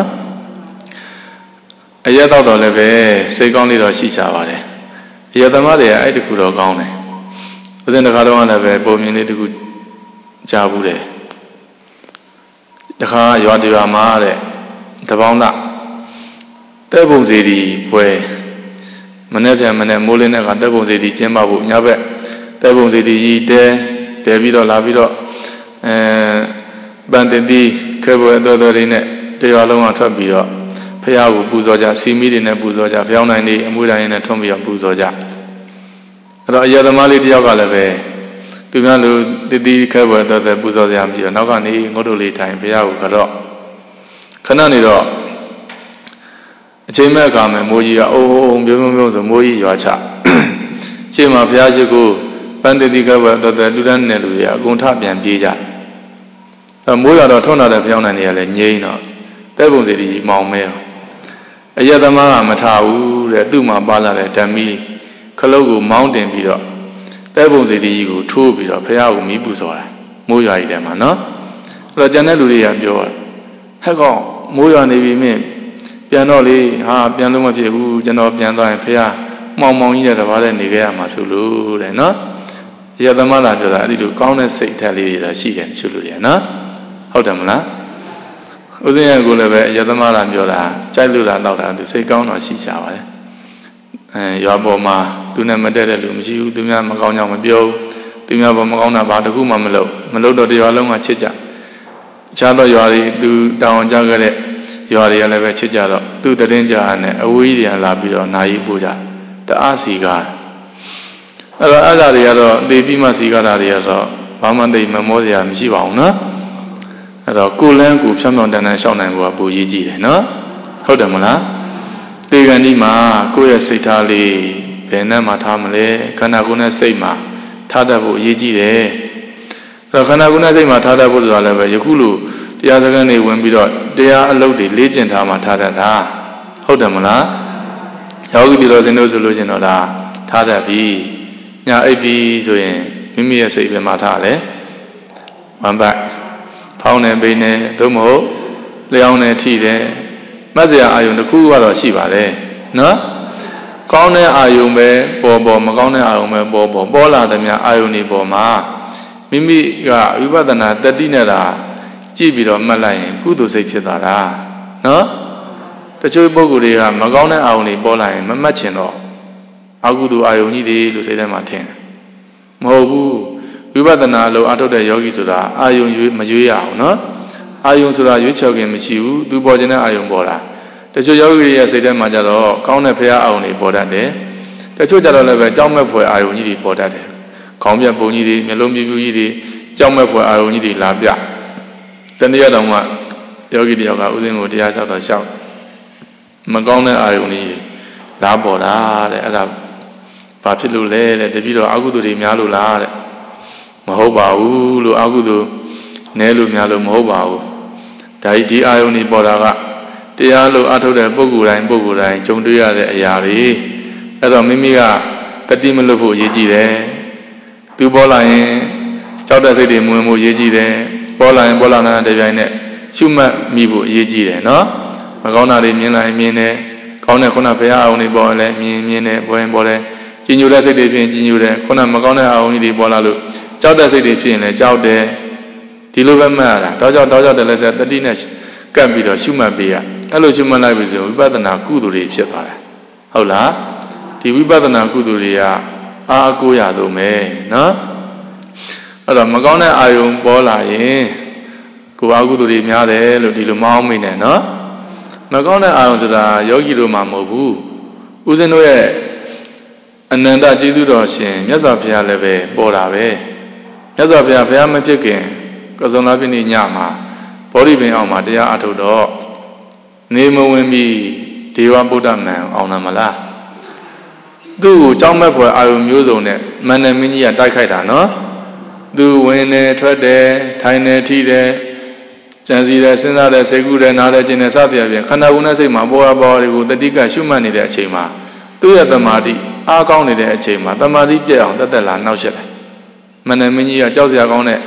အရက်တော့လည်းပဲစိတ်ကောင်းလေးတော့ရှိချပါတယ်အရက်သမားတွေကအဲ့တခုတော့ကောင်းတယ်ဦးဇင်းတခါတော့လည်းပဲပုံမြင်လေးတခုကြားဘူးတယ်တခါရွာတရွာမှာတဲ့တပေါင်းလားတဲ့ပုံစီဒီပွဲမနေ့ပြန်မနေ့မိုးလင်းတဲ့ကတဲ့ပုံစီဒီကျင်းပဖို့ညဘက်တဲ့ပုံစီဒီကြီးတဲပြီးတော့လာပြီးတော့ပန်တင်တီခဲပွဲတော်တော်လေးနဲ့တရွာလုံးကထွက်ပြီးတော့ဖះကိုပူဇော်ကြစီမီတွေနဲ့ပူဇော်ကြဖျောင်းနိုင်နေအမွှေးတိုင်းနဲ့ထွန်းပြီးတော့ပူဇော်ကြအဲ့တော့အရာသမားလေးတယောက်ကလည်းပဲသူများလူတီခဲပွဲတော်တော်ပူဇော်ကြပြီးတော့နောက်ကနေငုတ်တုလေးထိုင်ဖះကိုကတော့ခဏနေတော့အချိန်မဲ့အခါမှာမိုးကြီးကအိုးပြုံးဆိုမိုးကြီးရွာချရှေ့မှာဘုရားရှိခိုးပန်းတိကဘတော်တော်လူတန်းနဲ့လူတွေအကုန်ထပြန်ပြေးကြမိုးရွာတော့ထွန်းလာတဲ့ဘုရားနိုင်တွေကလည်းငြိမ်းတော့တဲ့ပုံစီကြီးမောင်မဲအယက်သမားကမထဘူးတဲ့သူ့မှာပါလာတဲ့ဓမ္မီခလုတ်ကိုမောင်းတင်ပြီးတော့တဲ့ပုံစီကြီးကိုထိုးပြီးတော့ဘုရားကိုမီးပူဇော်တာမိုးရွာကြီးတယ်မှာနော်အဲ့တော့ကျန်တဲ့လူတွေကပြောဟဲ့ကောင်မိုးရွာနေပြီမင်းပြန်တော့လေဟာပြန်လို့မဖြစ်ဘူးကျွန်တော်ပြန်သွားရင်ဖះမောင်ကြီးတဲ့တပါးနဲ့နေခဲ့ရမှာဆိုလို့တဲ့နော်ရသမားလာပြောတာအဲ့ဒီလိုကောင်းတဲ့စိတ်ဓာတ်လေးတွေရှိတယ်ဆိုလို့ရနော်ဟုတ်တယ်မလားဥစဉ်ရကိုလည်းပဲရသမားလာပြောတာကြိုက်လို့လားတော့တာသူစိတ်ကောင်းတော့ရှိချပါတယ်ရွာပေါ်မှာသူနဲ့မတည့်တဲ့လူမရှိဘူးသူများမကောင်းကြောင်မပြောဘူးသူများပေါ်မကောင်းတာဘာတစ်ခုမှမလုပ်တော့တရားလုံးကချစ်ကြအခြားသောရွာတွေသူတောင်းကြခဲ့တဲ့ရွာတွေကလည်းပဲချစ်ကြတော့သူ့တရင်ကြာနဲ့အဝေးကြီးတွေကလာပြီးတော့နာရီပို့ကြတအားစီကားအဲ့တော့အဲ့ဒါတွေကတော့သိပြီးမှစီကားတာတွေကတော့ဘာမှသိမမောစရာမရှိပါဘူးနော်အဲ့တော့ကိုလန်းကိုဖြောင်းဖြောင်းတန်တန်ရှောက်နိုင်ဖို့ကပိုရေးကြည့်တယ်နော်ဟုတ်တယ်မလားဒီကနေ့မှာကိုယ့်ရဲ့စိတ်ထားလေးဘယ်နဲ့မှထားမလဲခန္ဓာကိုယ်နဲ့စိတ်မှာထားတတ်ဖို့အရေးကြီးတယ်အဲ့တော့ခန္ဓာကိုယ်နဲ့စိတ်မှာထားတတ်ဖို့ဆိုတာလည်းပဲယခုလိုတရားစကားနေဝင်ပြီးတော့တရားအလုပ်တွေလေ့ကျင့်ထားမှထားတတ်တာဟုတ်တယ်မလားယောဂီတိတော်စင်တို့ဆိုလို့ရှင်တော့ဒါထားတတ်ပြီညာအိပ်ပြီဆိုရင်မိမိရဲ့စိတ်ပဲမှာထားတယ်ဝမ်းပတ်ဖောင်းနေပိနေသို့မဟုတ်လျောင်းနေထိတယ်မတ်စရာအာယုံတစ်ခုကတော့ရှိပါတယ်နော်ကောင်းတဲ့အာယုံပဲပေါ်မကောင်းတဲ့အာယုံပဲပေါ်လာတဲ့များအာယုံတွေပေါ်မှာမိမိကဝိပဿနာတတိနဲ့တာကြည့်ပြီးတော့မှတ်လိုက်ရင်ကုသိုလ်စိတ်ဖြစ်သွားတာနော်တချို့ပုဂ္ဂိုလ်တွေကမကောင်းတဲ့အာယုံတွေပေါ်လာရင်မမှတ်ချင်တော့အကုသိုလ်အာယုံကြီးတွေလို့စိတ်ထဲမှာထင်တယ်မဟုတ်ဘူးဝိပဿနာလို့အထုတ်တဲ့ယောဂီဆိုတာအာယုံမရွေးရအောင်နော်အာယုံဆိုတာရွေးချယ်ခြင်းမရှိဘူးသူပေါ်ခြင်းတဲ့အာယုံပေါ်တာတချို့ယောဂီတွေရဲ့စိတ်ထဲမှာကြတော့ကောင်းတဲ့ဖရာအာယုံတွေပေါ်တတ်တယ်တချို့ကြတော့လည်းပဲကြောက်မဲ့ဖွယ်အာယုံကြီးတွေပေါ်တတ်တယ်ခေါင်းပြတ်ပုံကြီးတွေမျိုးလုံးပြူကြီးတွေကြောက်မဲ့ဖွယ်အာယုံကြီးတွေလာပြတနည်းအားဖြင့်ယောဂီတယောက်ကဥစဉ်ကိုတရားလျှောက်တော့လျှောက်မကောင်းတဲ့အာယုန်ကြီးလာပေါ်တာတဲ့အဲ့ဒါဘာဖြစ်လို့လဲတဲ့တပည့်တော်အကုသိုလ်တွေများလို့လားတဲ့မဟုတ်ပါဘူးလို့အကုသိုလ်နည်းလို့များလို့မဟုတ်ပါဘူးဒါဒီအာယုန်ကြီးပေါ်တာကတရားလို့အထုတ်တဲ့ပုဂ္ဂိုလ်တိုင်းကြုံတွေ့ရတဲ့အရာတွေအဲ့တော့မိမိကတတိမလွတ်ဖို့အရေးကြီးတယ်သူပေါ်လာရင်ကြောက်တဲ့စိတ်တွေမဝင်ဖို့အရေးကြီးတယ်ပေါ်လာရင်ပေါ်လာတဲ့တပြိုင်နက်ရှုမှတ်မိဖို့အရေးကြီးတယ်နော်မကောင်းတာတွေမြင်လိုက်မြင်တယ်ကောင်းတဲ့ခုနဘုရားအောင်တွေပေါ်လဲမြင်တယ်ပေါ်ရင်ပေါ်တယ်ကြည်ညိုတဲ့စိတ်တွေဖြစ်ရင်ကြည်ညိုတယ်ခုနမကောင်းတဲ့အာရုံကြီးတွေပေါ်လာလို့ကြောက်တဲ့စိတ်တွေဖြစ်ရင်လည်းကြောက်တယ်ဒီလိုပဲမှတ်ရတာတောက်ကြောက်တယ်လည်းတတိနဲ့ကပ်ပြီးတော့ရှုမှတ်ပေးရအဲ့လိုရှုမှတ်လိုက်ပြီဆိုဝိပဿနာကုသိုလ်တွေဖြစ်သွားတယ်ဟုတ်လားဒီဝိပဿနာကုသိုလ်တွေကအားကိုးရဆုံးပဲနော်အဲ့တော့မကောင်းတဲ့အာယုံပေါ်လာရင်ကိုယ်အကုသိုလ်တွေများတယ်လို့ဒီလိုမအောင်မိနဲ့နော်မကောင်းတဲ့အာယုံဆိုတာယောဂီတို့မှမဟုတ်ဘူးဦးဇင်းတို့ရဲ့အနန္တကျေးဇူးတော်ရှင်မြတ်စွာဘုရားလည်းပဲပေါ်တာပဲမြတ်စွာဘုရားမဖြစ်ခင်ကစုံလာပြည့်ညမှာဘောဓိပင်အောင်မှာတရားအထုတ်တော့နေမဝင်ပြီးဒေဝဗုဒ္ဓမံအောင်နာမလားသူ့ကိုကြောင်းမဲ့ဖွယ်အာယုံမျိုးစုံနဲ့မန္တမင်းကြီးကတိုက်ခိုက်တာနော်သူဝင်တယ်ထွက်တယ်ထိုင်တယ်ထိတယ်ကြံစည်တယ်စဉ်းစားတယ်စိတ်ကူးတယ်နားတယ်ကျင်တယ်စသဖြင့်ခန္ဓာကိုယ်နဲ့စိတ်မှာပေါ်တွေကိုတတိကရှုမှတ်နေတဲ့အချိန်မှာသူ့ရဲ့တမာတိအားကောင်းနေတဲ့အချိန်မှာတမာတိပြည့်အောင်တက်လာနှောက်ရက်တယ်မန္တမင်းကြီးကကြောက်စရာကောင်းတဲ့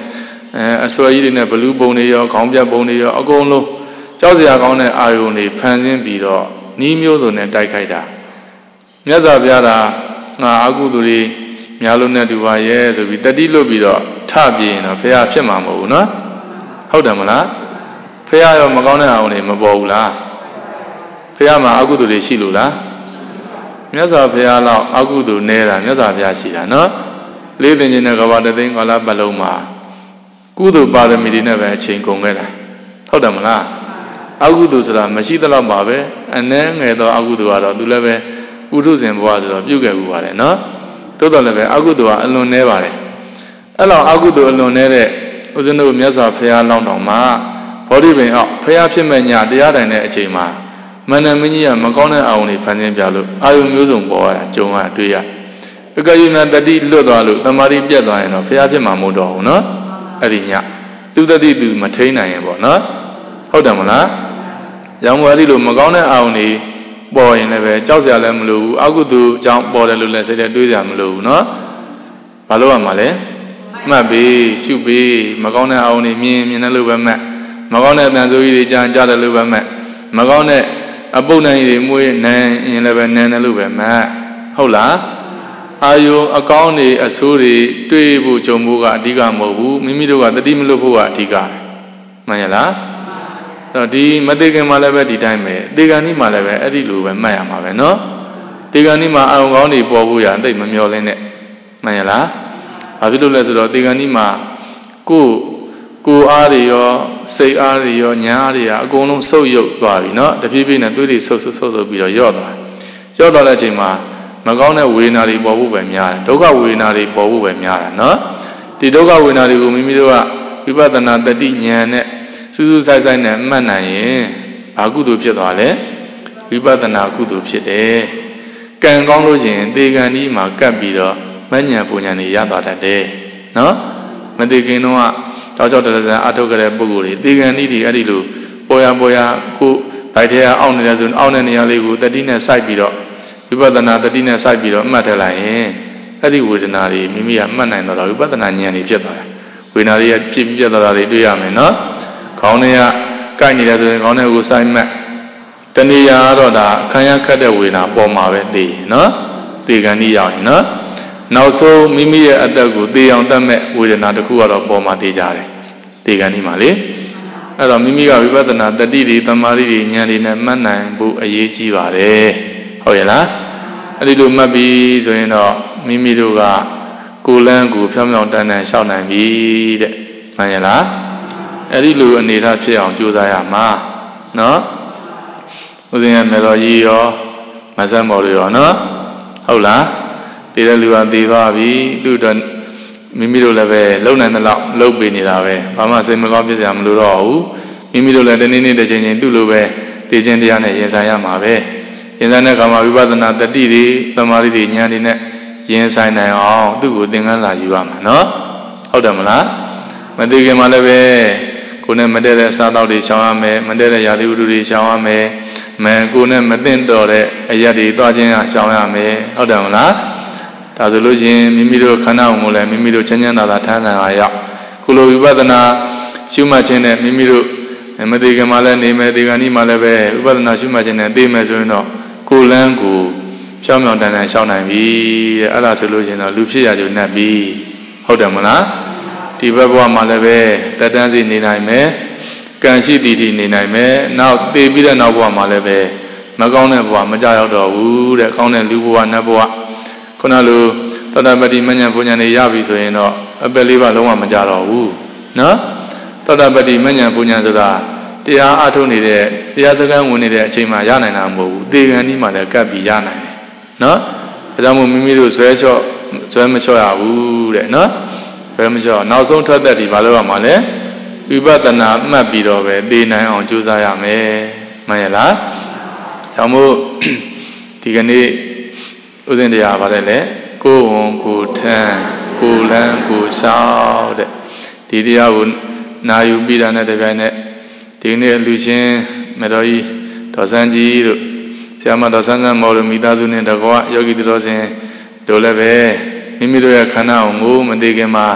အစွဲကြီးတွေနဲ့ဘလူးပုံတွေရောခေါင်းပြတ်ပုံတွေရောအကုန်လုံးကြောက်စရာကောင်းတဲ့အာယုန်တွေဖန်ဆင်းပြီးတော့နီးမျိုးစုံနဲ့တိုက်ခိုက်တာမြတ်စွာဘုရားကငါအကုသိုလ်တွေများလို့နဲ့တူပါရဲ့ဆိုပြီးတတိလွတ်ပြီးတော့ထပြင်းတော့ဘုရားဖြစ်မှာမဟုတ်ဘူးနော်ဟုတ်တယ်မလားဘုရားရောမကောင်းတဲ့အာယုန်တွေမပေါ်ဘူးလားဘုရားမှာအကုသိုလ်တွေရှိလို့လားမြတ်စွာဘုရားလောက်အကုသိုလ်နေတာမြတ်စွာဘုရားရှိတာနော်လေးသိင်ခြင်းနဲ့ကဘာတသိန်းကာလပတ်လုံးမှာကုသိုလ်ပါရမီတွေနဲ့ပဲအချိန်ကုန်ခဲ့တာဟုတ်တယ်မလားအကုသိုလ်ဆိုတာမရှိသလောက်ပါပဲအနည်းငယ်သောအကုသိုလ်ကတော့သူလည်းပဲပုထုဇဉ်ဘဝဆိုတော့ပြုတ်ခဲ့ဘူးပါတယ်နော်တိုးတော်လည်းပဲအကုသိုလ်ကအလွန်နည်းပါတယ်အဲ့လောက်အကုသိုလ်အလွန်နေတဲ့ဦးဇင်းတို့မြတ်စွာဘုရားလောင်းတော်မှာဘောဓိပင်အောင်ဘုရားဖြစ်မဲ့ညတရားတိုင်တဲ့အချိန်မှာမန္တမင်းကြီးကမကောင်းတဲ့အာယုန်တွေဖန်ဆင်းပြလို့အာယုန်မျိုးစုံပေါ်လာကြုံရတွေ့ရအကယ်၍တတိလွတ်သွားလို့တမာတိပြတ်သွားရင်တော့ဘုရားဖြစ်မှာမဟုတ်တော့ဘူးနော်အဲ့ဒီညသူတတိသူမထိန်နိုင်ရင်ပေါ့နော်ဟုတ်တယ်မလားရောင်ဝါဒီလိုမကောင်းတဲ့အာယုန်တွေပေါ်ရင်လည်းပဲကြောက်စရာလည်းမလိုဘူးအကုသိုလ်ကြောင့်ပေါ်တယ်လို့လည်းစိတ်ထဲတွေးကြမလိုဘူးနော်ဘာလို့ရမှာလဲမှတ်ပြီးရှုပြီးမကောင်းတဲ့အာယုန်တွေမြင်တယ်လို့ပဲမှတ်မကောင်းတဲ့အတန်ဆိုကြီးတွေကြားတယ်လို့ပဲမှတ်မကောင်းတဲ့အပုပ်နိုင်တွေမွေးနိုင်ရင်လည်းပဲနန်းတယ်လို့ပဲမှတ်ဟုတ်လားအာယုံအကောင်းတွေအဆိုးတွေတွေးဖို့ကြုံဖို့ကအဓိကမဟုတ်ဘူးမိမိတို့ကတတိမလွတ်ဖို့ကအဓိကမှန်ရလားအဲ့တော့ဒီမသိခင်မှာလည်းပဲဒီတိုင်းပဲတေဂန်ဤမှာလည်းပဲအဲ့ဒီလိုပဲမှတ်ရမှာပဲနော်တေဂန်ဤမှာအာယုံကောင်းတွေပေါ်ဖို့ရသိမမျောလင်းနဲ့မှန်ရလားဘာဖြစ်လို့လဲဆိုတော့တေဂန်ဤမှာကိုအားတွေရောစိတ်အားတွေရောညာအားတွေကအကုန်လုံးဆုပ်ယုပ်သွားပြီနော်တဖြည်းဖြည်းနဲ့သွေးတွေဆုပ်ပြီးတော့ယော့သွားတဲ့အချိန်မှာမကောင်းတဲ့ဝေဒနာတွေပေါ်ဖို့ပဲများတယ်ဒုက္ခဝေဒနာတွေပေါ်ဖို့ပဲများတာနော်ဒီဒုက္ခဝေဒနာတွေကိုမိမိတို့ကဝိပဿနာတတိဉာဏ်နဲ့စူးစူးဆိုင်ဆိုင်နဲ့မှတ်နိုင်ရင်ဘာကုသိုလ်ဖြစ်သွားလဲဝိပဿနာကုသိုလ်ဖြစ်တယ်ကံကောင်းလို့ရှိရင်တေကံဒီမှာကပ်ပြီးတော့မဉ္ဇဉ်ပူဉ္ဇဉ်တွေရသွားတတ်တယ်နော်မသိခင်တော့တောက်ချောက်တရဇံအထုတ်ကြတဲ့ပုဂ္ဂိုလ်တွေတေကံဒီတွေအဲ့ဒီလိုပေါ်ရကိုဗိုက်ထဲကအောင့်နေတယ်ဆိုရင်အောင့်တဲ့နေရာလေးကိုတတိနဲ့စိုက်ပြီးတော့ဝိပဿနာတတိနဲ့စိုက်ပြီးတော့မှတ်ထလိုက်ရင်အဲ့ဒီဝေဒနာတွေမိမိကမှတ်နိုင်တော့ဝိပဿနာဉာဏ်တွေဖြစ်သွားတယ်ဝေဒနာတွေကဖြစ်ပြတ်သွားတာတွေတွေ့ရမယ်နော်ခေါင်းထဲကကိုက်နေတယ်ဆိုရင်ခေါင်းထဲကိုစိုက်မှတ်တဏှာကတော့ဒါခံရခတ်တဲ့ဝေဒနာပေါ်မှာပဲသိနော်သေကံဤရောက်ရင်နော်နောက်ဆုံးမိမိရဲ့အသက်ကိုသေအောင်တတ်မဲ့ဝေဒနာတစ်ခုကတော့ပေါ်မှာသိကြတယ်သေကံဤမှာလေအဲ့တော့မိမိကဝိပဿနာတတိတွေတမာတိတွေဉာဏ်တွေနဲ့မှတ်နိုင်ဖို့အရေးကြီးပါတယ်ဟုတ်ရဲ့လားအဲ့ဒီလိုမှတ်ပြီးဆိုရင်တော့မိမိတို့ကကိုယ်လန်းကိုဖြောင်းဖြောင်းတန်းတန်းရှောက်နိုင်ပြီတဲ့မှန်ရဲ့လားအဲ့ဒီလိုအနေထားဖြစ်အောင်ကြိုးစားရမှာနော်ဦးဇင်းရဲ့မေတော်ကြီးရောမဆက်မော်တွေရောနော်ဟုတ်လားတည်တဲ့လူကတည်သွားပြီသူ့တော့မိမိတို့လည်းပဲလုံနိုင်တဲ့လောက်လှုပ်ပေးနေတာပဲဘာမှစိတ်မကောင်းဖြစ်စရာမလိုတော့ဘူးမိမိတို့လည်းတနေ့နေ့တစ်ချိန်ချင်းသူ့လိုပဲတည်ခြင်းတရားနဲ့ရင်ဆိုင်ရမှာပဲရင်ဆိုင်တဲ့အခါမှာဝိပဿနာတတိတွေသမာဓိတွေဉာဏ်တွေနဲ့ရင်ဆိုင်နိုင်အောင်သူ့ကိုသင်္ကန်းစာယူရမှာနော်ဟုတ်တယ်မလားမသိခင်မှာလည်းပဲကိုယ်နဲ့မတည့်တဲ့အစားအသောက်တွေရှောင်ရမယ်မတည့်တဲ့ရာသီဥတုတွေရှောင်ရမယ်ကိုယ်နဲ့မသိတော့တဲ့အရာတွေတွားခြင်းရှောင်ရမယ်ဟုတ်တယ်မလားဒါဆိုလို့ရှိရင်မိမိတို့ခန္ဓာကိုယ်လည်းမိမိတို့ချမ်းချမ်းသာသာထမ်းနိုင်အောင်ခုလိုဝိပဿနာရှုမှတ်ခြင်းနဲ့မိမိတို့မသိခင်မှာလည်းနေမယ်ဒီကနေ့မှလည်းပဲဝိပဿနာရှုမှတ်ခြင်းနဲ့သိမယ်ဆိုရင်တော့ကိုယ်လန်းကိုဖြောင်းဖြောင်းတန်တန်ရှောင်နိုင်ပြီတဲ့အဲ့ဒါဆိုလို့ရှိရင်တော့လူဖြစ်ရကြုံနဲ့ပြီဟုတ်တယ်မလားဒီဘက်ဘဝမှာလည်းပဲတက်တန်းစီနေနိုင်မယ်ကံရှိတည်တည်နေနိုင်မယ်နောက်သိပြီးတဲ့နောက်ဘဝမှာလည်းပဲမကောင်းတဲ့ဘဝမကြောက်ရောက်တော့ဘူးတဲ့ကောင်းတဲ့လူဘဝနတ်ဘဝခုနလိုသတ္တပတိမဉ္ဇဉ်ပူဉ္ဇဉ်တွေရပြီဆိုရင်တော့အပယ်လေးပါလုံးဝမကြတော့ဘူးနော်သတ္တပတိမဉ္ဇဉ်ပူဉ္ဇဉ်ဆိုတာတရားအားထုတ်နေတဲ့တရားစကားဝင်နေတဲ့အချိန်မှာရနိုင်တာမဟုတ်ဘူးသေကံဒီမှာလည်းကပ်ပြီးရနိုင်တယ်နော်ဒါကြောင့်မို့မိမိတို့ဇွဲမချော့ရဘူးတဲ့နော်ဇွဲမချော့နောက်ဆုံးထွက်သက်ဒီဘာလို့ရမှာလဲဝိပဿနာမှတ်ပြီးတော့ပဲသိနိုင်အောင်ကြိုးစားရမယ်မှန်ရဲ့လားဒါမို့ဒီကနေ့ဥစဉ်တရားပါတယ်လေကိုယ်ဝန်ကိုထမ်းကိုလန်းကိုရှောက်တဲ့ဒီတရားကိုနာယူပြီးတာနဲ့တပြိုင်နက်ဒီနေ့လူချင်းမတော်ကြီးဒေါ်စန်းကြီးတို့ဆရာမတော်ဆန်းဆန်းမော်တို့မိသားစုနဲ့တကွယောဂီတော်စင်တို့လည်းပဲမိမိတို့ရဲ့ခန္ဓာကိုငိုးမသိခင်မှာ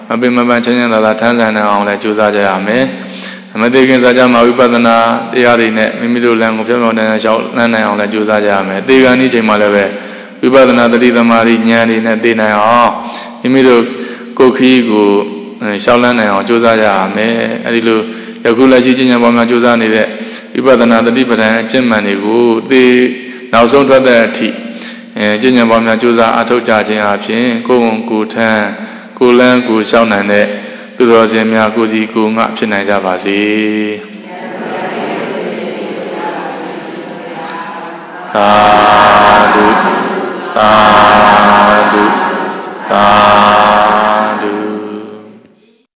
မပင်မပန်းချမ်းချမ်းသာသာထမ်းဆိုင်နိုင်အောင်လည်းကြိုးစားကြရမယ်မသိခင်စားကြမှာဝိပဿနာတရားတွေနဲ့မိမိတို့လမ်းကိုပြောင်းပြောင်းတန်းတန်းရှောက်လန်းနိုင်အောင်လည်းကြိုးစားကြရမယ်သေကံဒီချိန်မှာလည်းပဲဝိပဿနာတတိသမารိဉာဏ်တွေနဲ့သိနိုင်အောင်မိမိတို့ကိုယ်ခီးကိုရှောက်လန်းနိုင်အောင်ကြိုးစားကြရမယ်အဲဒီလိုယခုလက်ရှိကျင့်ကြံပေါ်မှာကြိုးစားနေတဲ့ဝိပဿနာတတိပဋ္ဌာန်အကျင့်မှန်တွေကိုသိနောက်ဆုံးထွက်တဲ့အထိကျင့်ကြံပေါ်မှာကြိုးစားအထောက်ကြခြင်းအပြင်ကိုယ်ဝန်ကိုယ်ထမ်းကိုယ်လန်းကိုယ်ရှောက်နိုင်တဲ့သူတော်စင်များကိုစီကိုငါဖြစ်နိုင်ကြပါစေသာဓုသာ